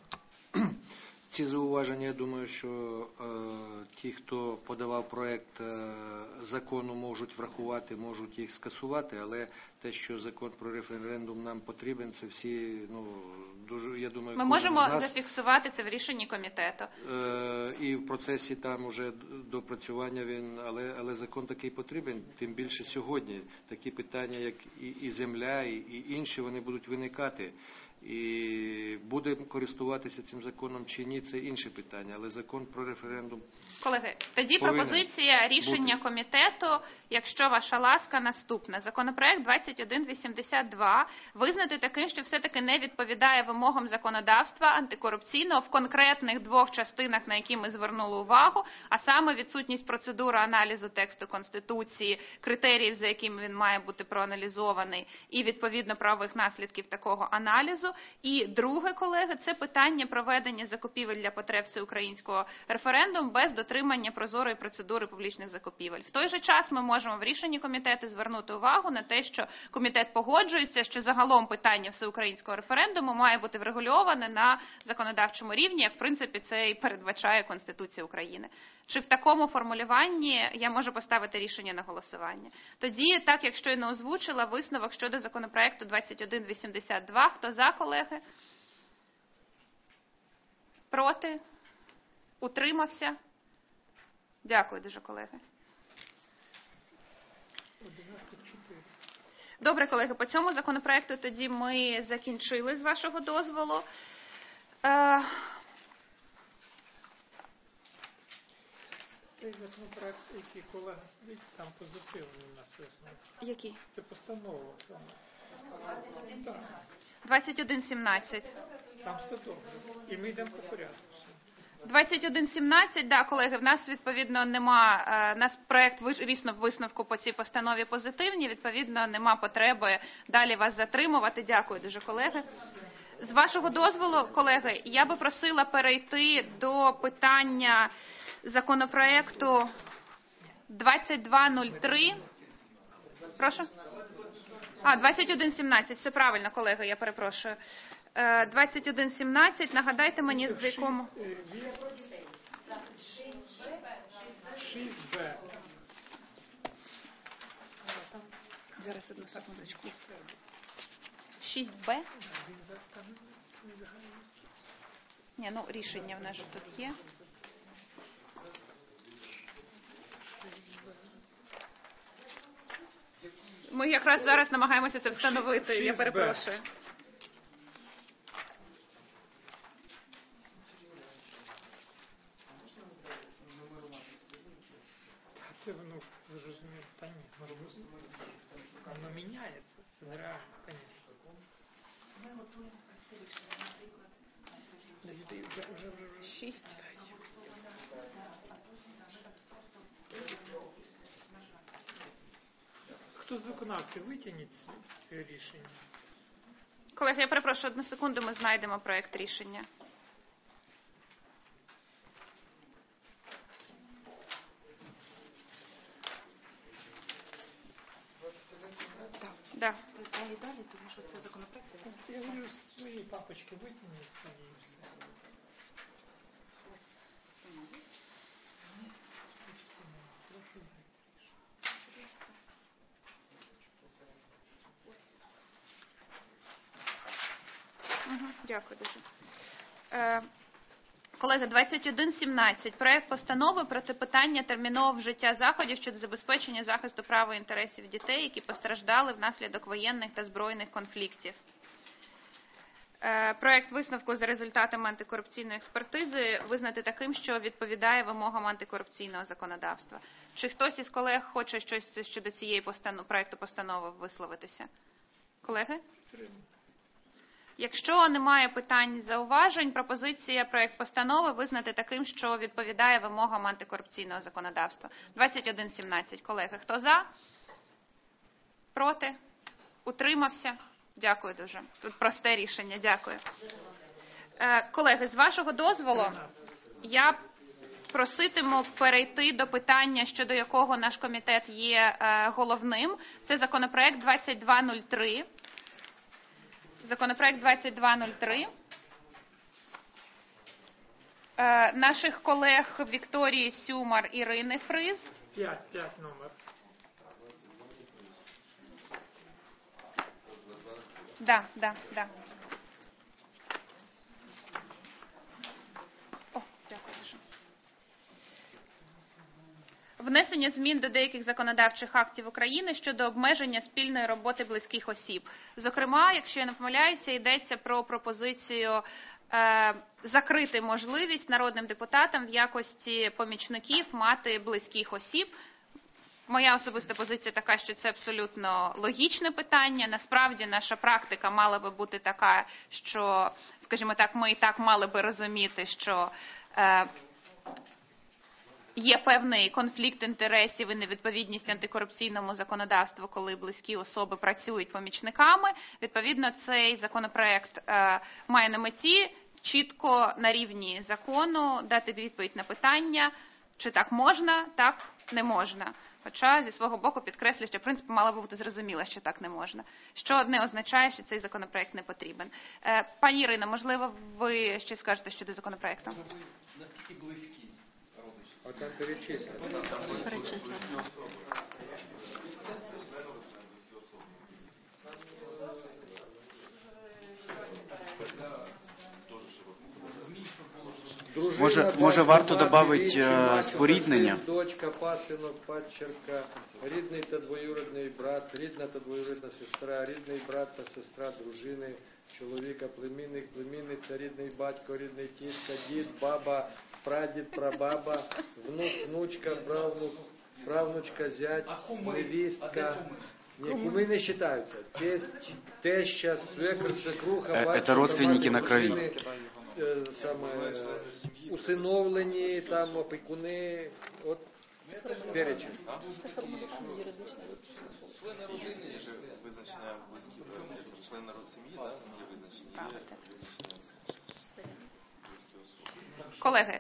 Ці зауваження, я думаю, що е, ті, хто подавав проект е, закону, можуть врахувати, можуть їх скасувати, але те, що закон про референдум нам потрібен, це всі, ну, дуже, я думаю, ми можемо з нас, зафіксувати це в рішенні комітету. Е, і в процесі там уже допрацювання він, але, але закон такий потрібен, тим більше сьогодні такі питання, як і, і земля, і, і інші, вони будуть виникати. І будемо користуватися цим законом чи ні, це інше питання, але закон про референдум. Колеги, тоді пропозиція рішення бути. Комітету, якщо ваша ласка, наступна. Законопроект двадцять один вісімдесят два визнати таким, що все-таки не відповідає вимогам законодавства антикорупційного в конкретних двох частинах, на які ми звернули увагу, а саме відсутність процедури аналізу тексту Конституції, критеріїв, за якими він має бути проаналізований, і відповідно правових наслідків такого аналізу. І друге, колеги, це питання проведення закупівель для потреб всеукраїнського референдуму без дотримання прозорої процедури публічних закупівель. В той же час ми можемо в рішенні комітету звернути увагу на те, що комітет погоджується, що загалом питання всеукраїнського референдуму має бути врегульоване на законодавчому рівні, як в принципі це і передбачає Конституція України. Чи в такому формулюванні я можу поставити рішення на голосування? Тоді, так як щойно озвучила, висновок щодо законопроекту двадцять один вісімдесят два. Хто за, колеги? Проти? Утримався? Дякую дуже, колеги. Добре, колеги, по цьому законопроекту тоді ми закінчили, з вашого дозволу. Е, Цей законопроект, який колега сидить, там позитивний у нас висновок. Який? Це постанова саме. двадцять один сімнадцять. Там все добре. І ми йдемо по порядку. двадцять один сімнадцять, да, колеги, в нас, відповідно, нема, е, нас проект висновок висновку по цій постанові позитивні, відповідно, нема потреби далі вас затримувати. Дякую дуже, колеги. З вашого дозволу, колеги, я би просила перейти до питання законопроекту двадцять два нуль три. Прошу? А, двадцять один сімнадцять, все правильно, колеги, я перепрошую. двадцять один сімнадцять, нагадайте мені, в якому... шість Б. Зараз, одну секундочку. шість Б? Ні, ну, рішення в нас же тут є. Ми якраз зараз намагаємося це встановити, я перепрошую. Це воно, ви ж розумієте, та ні, може бути. Воно міняється, це нереально, звісно. Шість. Хто з виконавців витягніть це рішення? Колеги, я перепрошую, одну секунду, ми знайдемо проект рішення. Да. Далі, далі, тому що це законопроект. Я говорю, з своєї папочки витягніть і все. Угу, дякую дуже. Е, колеги, двадцять один сімнадцять. Проект постанови про це питання термінового вжиття заходів щодо забезпечення захисту прав і інтересів дітей, які постраждали внаслідок воєнних та збройних конфліктів. Е, проект висновку за результатами антикорупційної експертизи визнати таким, що відповідає вимогам антикорупційного законодавства. Чи хтось із колег хоче щось щодо цієї постанов... проекту постанови висловитися? Колеги? Якщо немає питань, зауважень, пропозиція проект постанови визнати таким, що відповідає вимогам антикорупційного законодавства. двадцять один сімнадцять. Колеги, хто за? Проти? Утримався? Дякую дуже. Тут просте рішення. Дякую. Е, колеги, з вашого дозволу, я проситиму перейти до питання, щодо якого наш комітет є е, головним. Це законопроект двадцять два нуль три. Законопроект двадцять два нуль три. Е, наших колег Вікторії Сюмар, Ірини Фриз. П'ять, п'ять номер. Да, да, да. О, дякую дуже. Внесення змін до деяких законодавчих актів України щодо обмеження спільної роботи близьких осіб. Зокрема, якщо я не помиляюся, йдеться про пропозицію е, закрити можливість народним депутатам в якості помічників мати близьких осіб. Моя особиста позиція така, що це абсолютно логічне питання. Насправді, наша практика мала би бути така, що, скажімо так, ми і так мали би розуміти, що е, є певний конфлікт інтересів і невідповідність антикорупційному законодавству, коли близькі особи працюють помічниками. Відповідно, цей законопроект е, має на меті чітко на рівні закону дати відповідь на питання, чи так можна, так не можна. Хоча, зі свого боку, підкреслюю, що, в принципі, мало би бути зрозуміло, що так не можна. Що не означає, що цей законопроект не потрібен. Е, пані Ірино, можливо, ви щось скажете щодо законопроекту? Наскільки близькі родичі? От там перечислено. Перечислено. Дружина, Може- батько, може варто мати, добавить, вічі, е, матір, споріднення? син, дочка, пасинок, падчерка, рідний та двоюрідний брат, рідна та двоюрідна сестра, рідний брат та сестра дружини, чоловіка, племінник, племінниця, рідний батько, рідний тітка, дід, баба, прадід, прабаба, внук, внучка, правнук, правнучка, зять, невістка. Ні, куми не вважаються. Тесть, теща, свекр, свекруха, Е, батько, це родственники мати, на крові. дружини, е, саме е, усиновлені, там опікуни, от перечень. Члени родини є ж визначення близькі, е, члени народ сім'ї, да, є визначення, є визначення близькі особи. Колеги,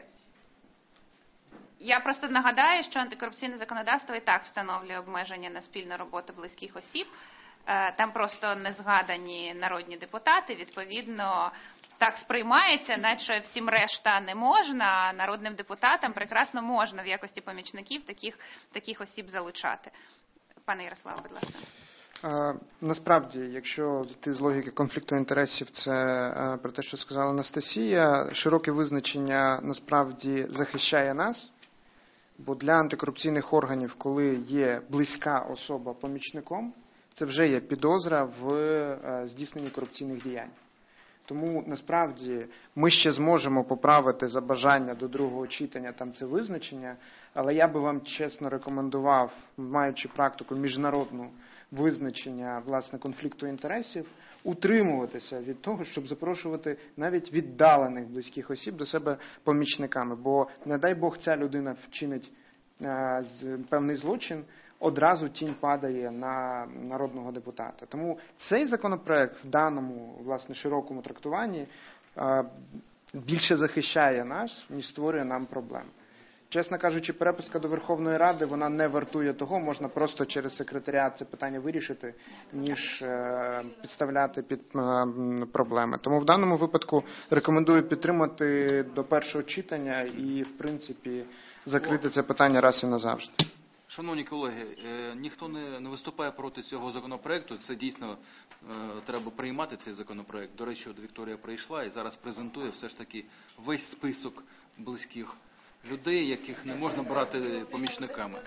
я просто нагадаю, що антикорупційне законодавство і так встановлює обмеження на спільну роботу близьких осіб. Е, Там просто не згадані народні депутати, відповідно, так сприймається, наче всім решта не можна, а народним депутатам прекрасно можна в якості помічників таких, таких осіб залучати. Пане Ярославе, будь ласка. Е, Насправді, якщо йти з логіки конфлікту інтересів, це е, про те, що сказала Анастасія, широке визначення насправді захищає нас, бо для антикорупційних органів, коли є близька особа помічником, це вже є підозра в е, здійсненні корупційних діянь. Тому насправді ми ще зможемо поправити за бажання до другого читання там це визначення, але я би вам чесно рекомендував, маючи практику міжнародну визначення власне конфлікту інтересів, утримуватися від того, щоб запрошувати навіть віддалених близьких осіб до себе помічниками. Бо, не дай Бог, ця людина вчинить е, з- певний злочин, одразу тінь падає на народного депутата. Тому цей законопроект в даному власне широкому трактуванні е, більше захищає нас, ніж створює нам проблем. Чесно кажучи, переписка до Верховної Ради, вона не вартує того, можна просто через секретаріат це питання вирішити, ніж е, підставляти під е, м, проблеми. Тому в даному випадку рекомендую підтримати до першого читання і, в принципі, закрити це питання раз і назавжди. Шановні колеги, е, ніхто не, не виступає проти цього законопроекту. Це дійсно е, треба приймати цей законопроект. До речі, от Вікторія прийшла і зараз презентує все ж таки весь список близьких людей, яких не можна брати помічниками.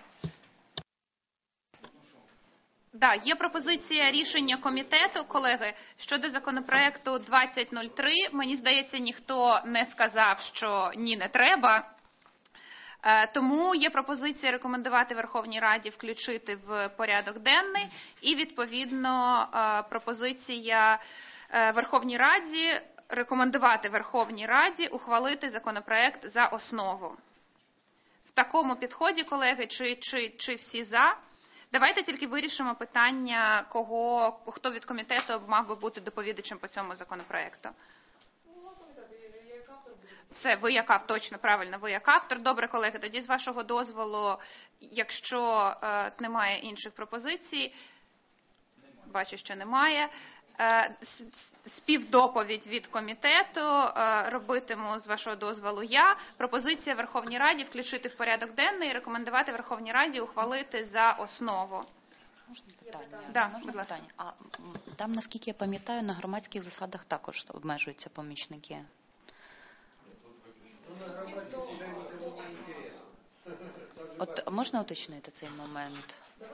Да, є пропозиція рішення комітету, колеги, щодо законопроекту двадцять нуль три. Мені здається, ніхто не сказав, що ні, не треба. Е, Тому є пропозиція рекомендувати Верховній Раді включити в порядок денний і, відповідно, е, пропозиція е, Верховній Раді рекомендувати Верховній Раді ухвалити законопроект за основу. В такому підході, колеги, чи, чи, чи всі за? Давайте тільки вирішимо питання, кого, хто від комітету мав би бути доповідачем по цьому законопроекту. Все, ви як автор, точно, правильно, ви як автор. Добре, колеги, тоді з вашого дозволу, якщо е, немає інших пропозицій, бачу, що немає, е, співдоповідь від комітету е, робитиму з вашого дозволу я. Пропозиція Верховній Раді включити в порядок денний і рекомендувати Верховній Раді ухвалити за основу. Можна питання? Да, Можна будь ласка. питання? А м, там, наскільки я пам'ятаю, на громадських засадах також обмежуються помічники. От можна уточнити цей момент?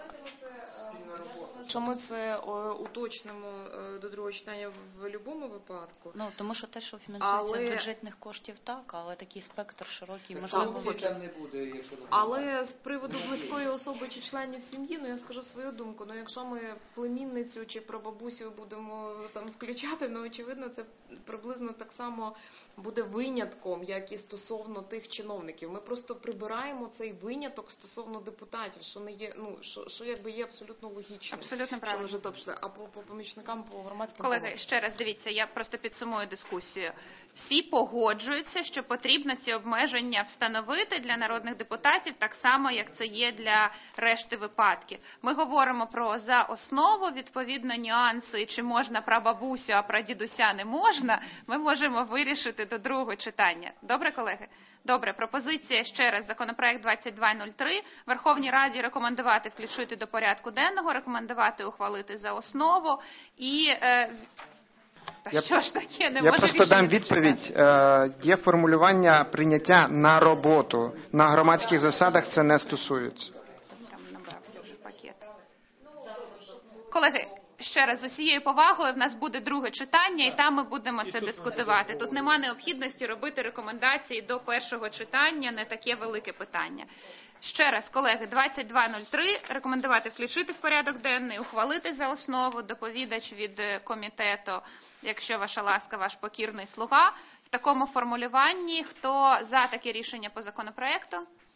Що ми це е, уточнимо е, до другого читання в будь-якому випадку. Ну, тому що те, що фінансується Але- з бюджетних коштів, так, але такий спектр широкий, Так, можливо, там виключити. не буде, якщо не Але з приводу близької особи чи членів сім'ї, ну я скажу свою думку. Ну якщо ми племінницю чи прабабусю будемо там включати, ну очевидно, це приблизно так само буде винятком, як і стосовно тих чиновників. Ми просто прибираємо цей виняток стосовно депутатів, що не є, ну що, що якби є абсолютно логічно. Абсолютно Що ми правильно. вже допшли. А по, по помічникам, по громадським Колеги, погодам. ще раз дивіться, я просто підсумую дискусію. Всі погоджуються, що потрібно ці обмеження встановити для народних депутатів так само, як це є для решти випадків. Ми говоримо про за основу, відповідно, нюанси, чи можна прабабусю, а прадідуся не можна, ми можемо вирішити до другого читання. Добре, колеги? Добре, пропозиція ще раз, законопроект двадцять два нуль три, Верховній Раді рекомендувати включити до порядку денного, рекомендувати ухвалити за основу і... Е, Та Я- що ж таке? Не Я може просто дам рішення відповідь. Е, Є формулювання прийняття на роботу. На громадських засадах це не стосується. Там набрався вже пакет. Колеги, ще раз, з усією повагою, в нас буде друге читання, і там ми будемо це дискутувати. Тут нема необхідності робити рекомендації до першого читання, не таке велике питання. Ще раз, колеги, двадцять два нуль три, рекомендувати включити в порядок денний, ухвалити за основу, доповідач від е, комітету, якщо ваша ласка, ваш покірний слуга. В такому формулюванні, хто за таке рішення по законопроекту?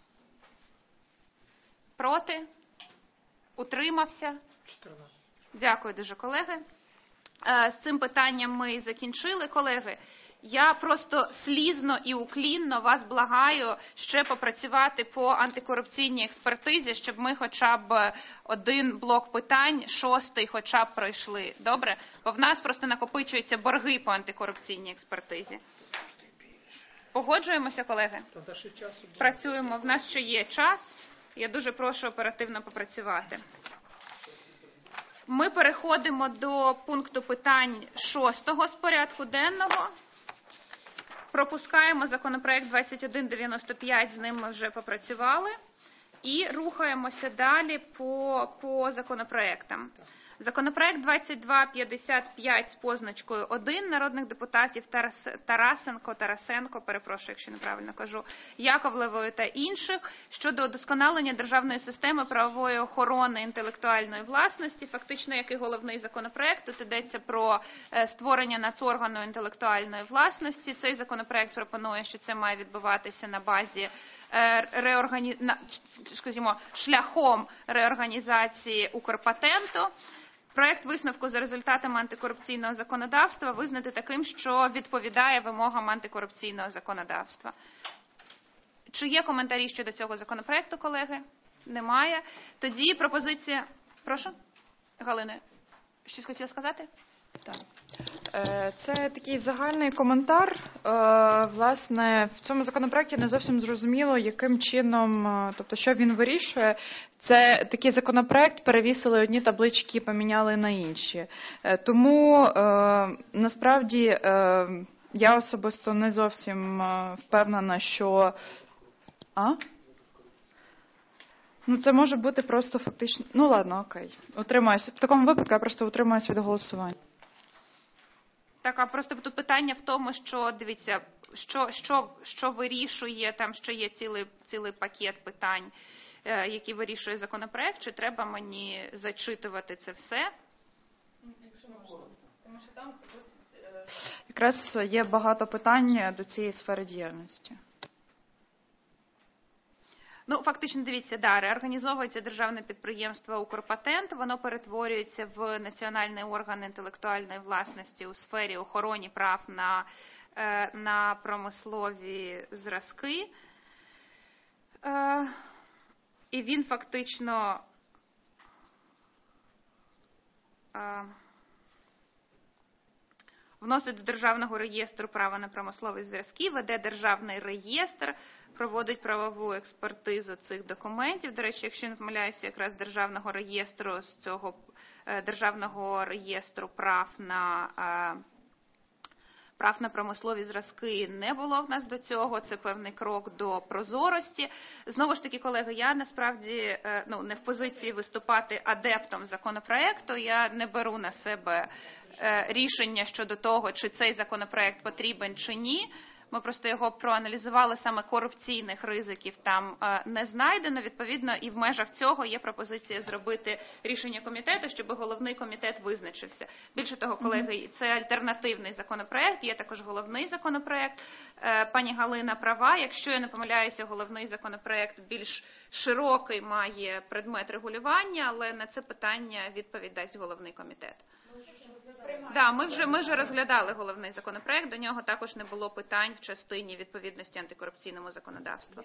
Проти? Утримався? Дякую дуже, колеги. Е, З цим питанням ми закінчили. Колеги, я просто слізно і уклінно вас благаю ще попрацювати по антикорупційній експертизі, щоб ми хоча б один блок питань, шостий хоча б пройшли. Добре? Бо в нас просто накопичуються борги по антикорупційній експертизі. Погоджуємося, колеги? Працюємо. В нас ще є час. Я дуже прошу оперативно попрацювати. Ми переходимо до пункту питань шостого з порядку денного. Пропускаємо законопроект двадцять один дев'яносто п'ять, з ним ми вже попрацювали. І рухаємося далі по, по законопроектам. Законопроект двадцять два п'ятдесят п'ять з позначкою один народних депутатів Тарас- Тарасенко, Тарасенко, перепрошую, якщо неправильно кажу, Яковлевої та інших щодо удосконалення державної системи правової охорони інтелектуальної власності. Фактично, який головний законопроект, тут йдеться про е, створення нацоргану інтелектуальної власності. Цей законопроект пропонує, що це має відбуватися на базі е, реоргані... на, скажімо, шляхом реорганізації Укрпатенту. Проект висновку за результатами антикорупційного законодавства визнати таким, що відповідає вимогам антикорупційного законодавства. Чи є коментарі щодо цього законопроекту, колеги? Немає. Тоді пропозиція... Прошу? Галина, щось хотіла сказати? Так. Е, Це такий загальний коментар. Е, Власне, в цьому законопроекті не зовсім зрозуміло, яким чином, е, тобто, що він вирішує. Це такий законопроект, перевісили одні таблички, поміняли на інші. Е, Тому, е, насправді, е, я особисто не зовсім е, впевнена, що... А? Ну, це може бути просто фактично... Ну, ладно, окей. Утримаюся. В такому випадку я просто утримуюсь від голосування. Так, а просто тут питання в тому, що, дивіться, що, що, що вирішує, там, що є цілий, цілий пакет питань, е, які вирішує законопроект, чи треба мені зачитувати це все? Тому що там якраз є багато питань до цієї сфери діяльності. Ну, фактично, дивіться, да, реорганізовується державне підприємство «Укрпатент», воно перетворюється в національний орган інтелектуальної власності у сфері охорони прав на, е, на промислові зразки. Е, і він фактично е, вносить до Державного реєстру права на промислові зв'язки, веде державний реєстр, проводить правову експертизу цих документів. До речі, якщо не помиляюся, якраз Державного реєстру з цього е, Державного реєстру прав на е, прав на промислові зразки не було в нас до цього. Це певний крок до прозорості. Знову ж таки, колеги, я насправді е, ну, не в позиції виступати адептом законопроекту. Я не беру на себе е, рішення щодо того, чи цей законопроект потрібен чи ні. Ми просто його проаналізували, саме корупційних ризиків там е, не знайдено. Відповідно, і в межах цього є пропозиція зробити рішення комітету, щоб головний комітет визначився. Більше того, колеги, це альтернативний законопроект, є також головний законопроект. Е, пані Галина права, якщо я не помиляюся, головний законопроект більш широкий має предмет регулювання, але на це питання відповідь дасть головний комітет. Да, ми вже ми вже розглядали головний законопроект. До нього також не було питань в частині відповідності антикорупційному законодавству.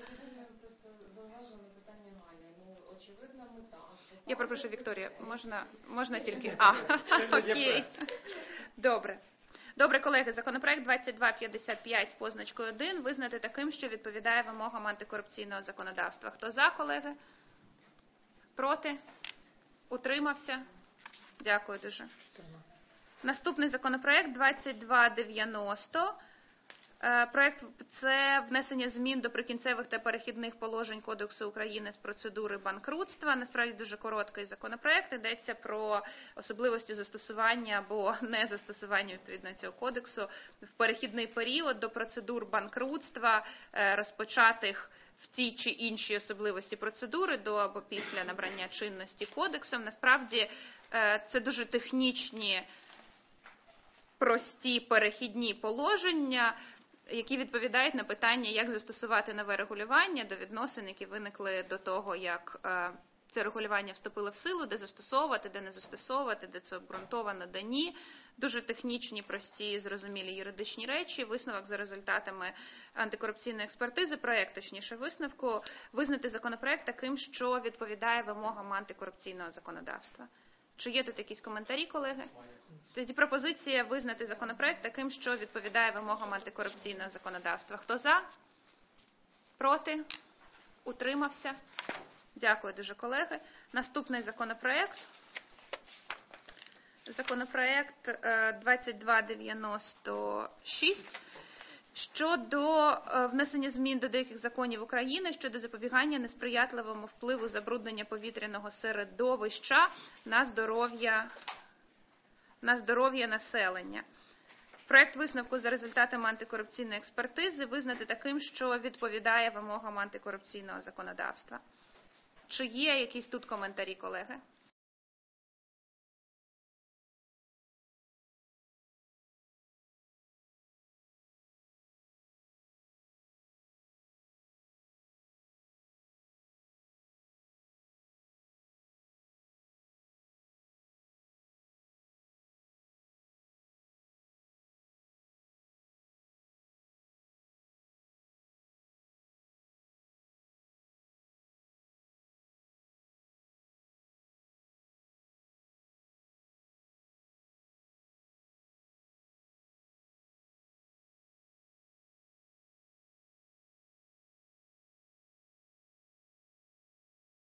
Я прошу, Вікторія, можна можна тільки а окей. Добре. Добре, колеги, законопроект двадцять два п'ятдесят п'ять з позначкою один визнати таким, що відповідає вимогам антикорупційного законодавства. Хто за, колеги? Проти? Утримався? Дякую дуже. Наступний законопроект двадцять два дев'яносто. Е, Проект – це внесення змін до прикінцевих та перехідних положень Кодексу України з процедури банкрутства. Насправді дуже короткий законопроект. Йдеться про особливості застосування або незастосування відповідно цього кодексу в перехідний період до процедур банкрутства, е, розпочатих в ті чи інші особливості процедури до або після набрання чинності кодексом. Насправді е, це дуже технічні, прості перехідні положення, які відповідають на питання, як застосувати нове регулювання до відносин, які виникли до того, як е, це регулювання вступило в силу, де застосовувати, де не застосовувати, де це обґрунтовано, де ні. Дуже технічні, прості, зрозумілі юридичні речі. Висновок за результатами антикорупційної експертизи, проект, точніше, висновку, визнати законопроект таким, що відповідає вимогам антикорупційного законодавства. Чи є тут якісь коментарі, колеги? Тоді пропозиція визнати законопроект таким, що відповідає вимогам антикорупційного законодавства. Хто за? Проти? Утримався? Дякую дуже, колеги. Наступний законопроект. Законопроект е, двадцять два дев'яносто шість. Щодо внесення змін до деяких законів України щодо запобігання несприятливому впливу забруднення повітряного середовища на здоров'я на здоров'я населення. Проект висновку за результатами антикорупційної експертизи визнати таким, що відповідає вимогам антикорупційного законодавства. Чи є якісь тут коментарі, колеги?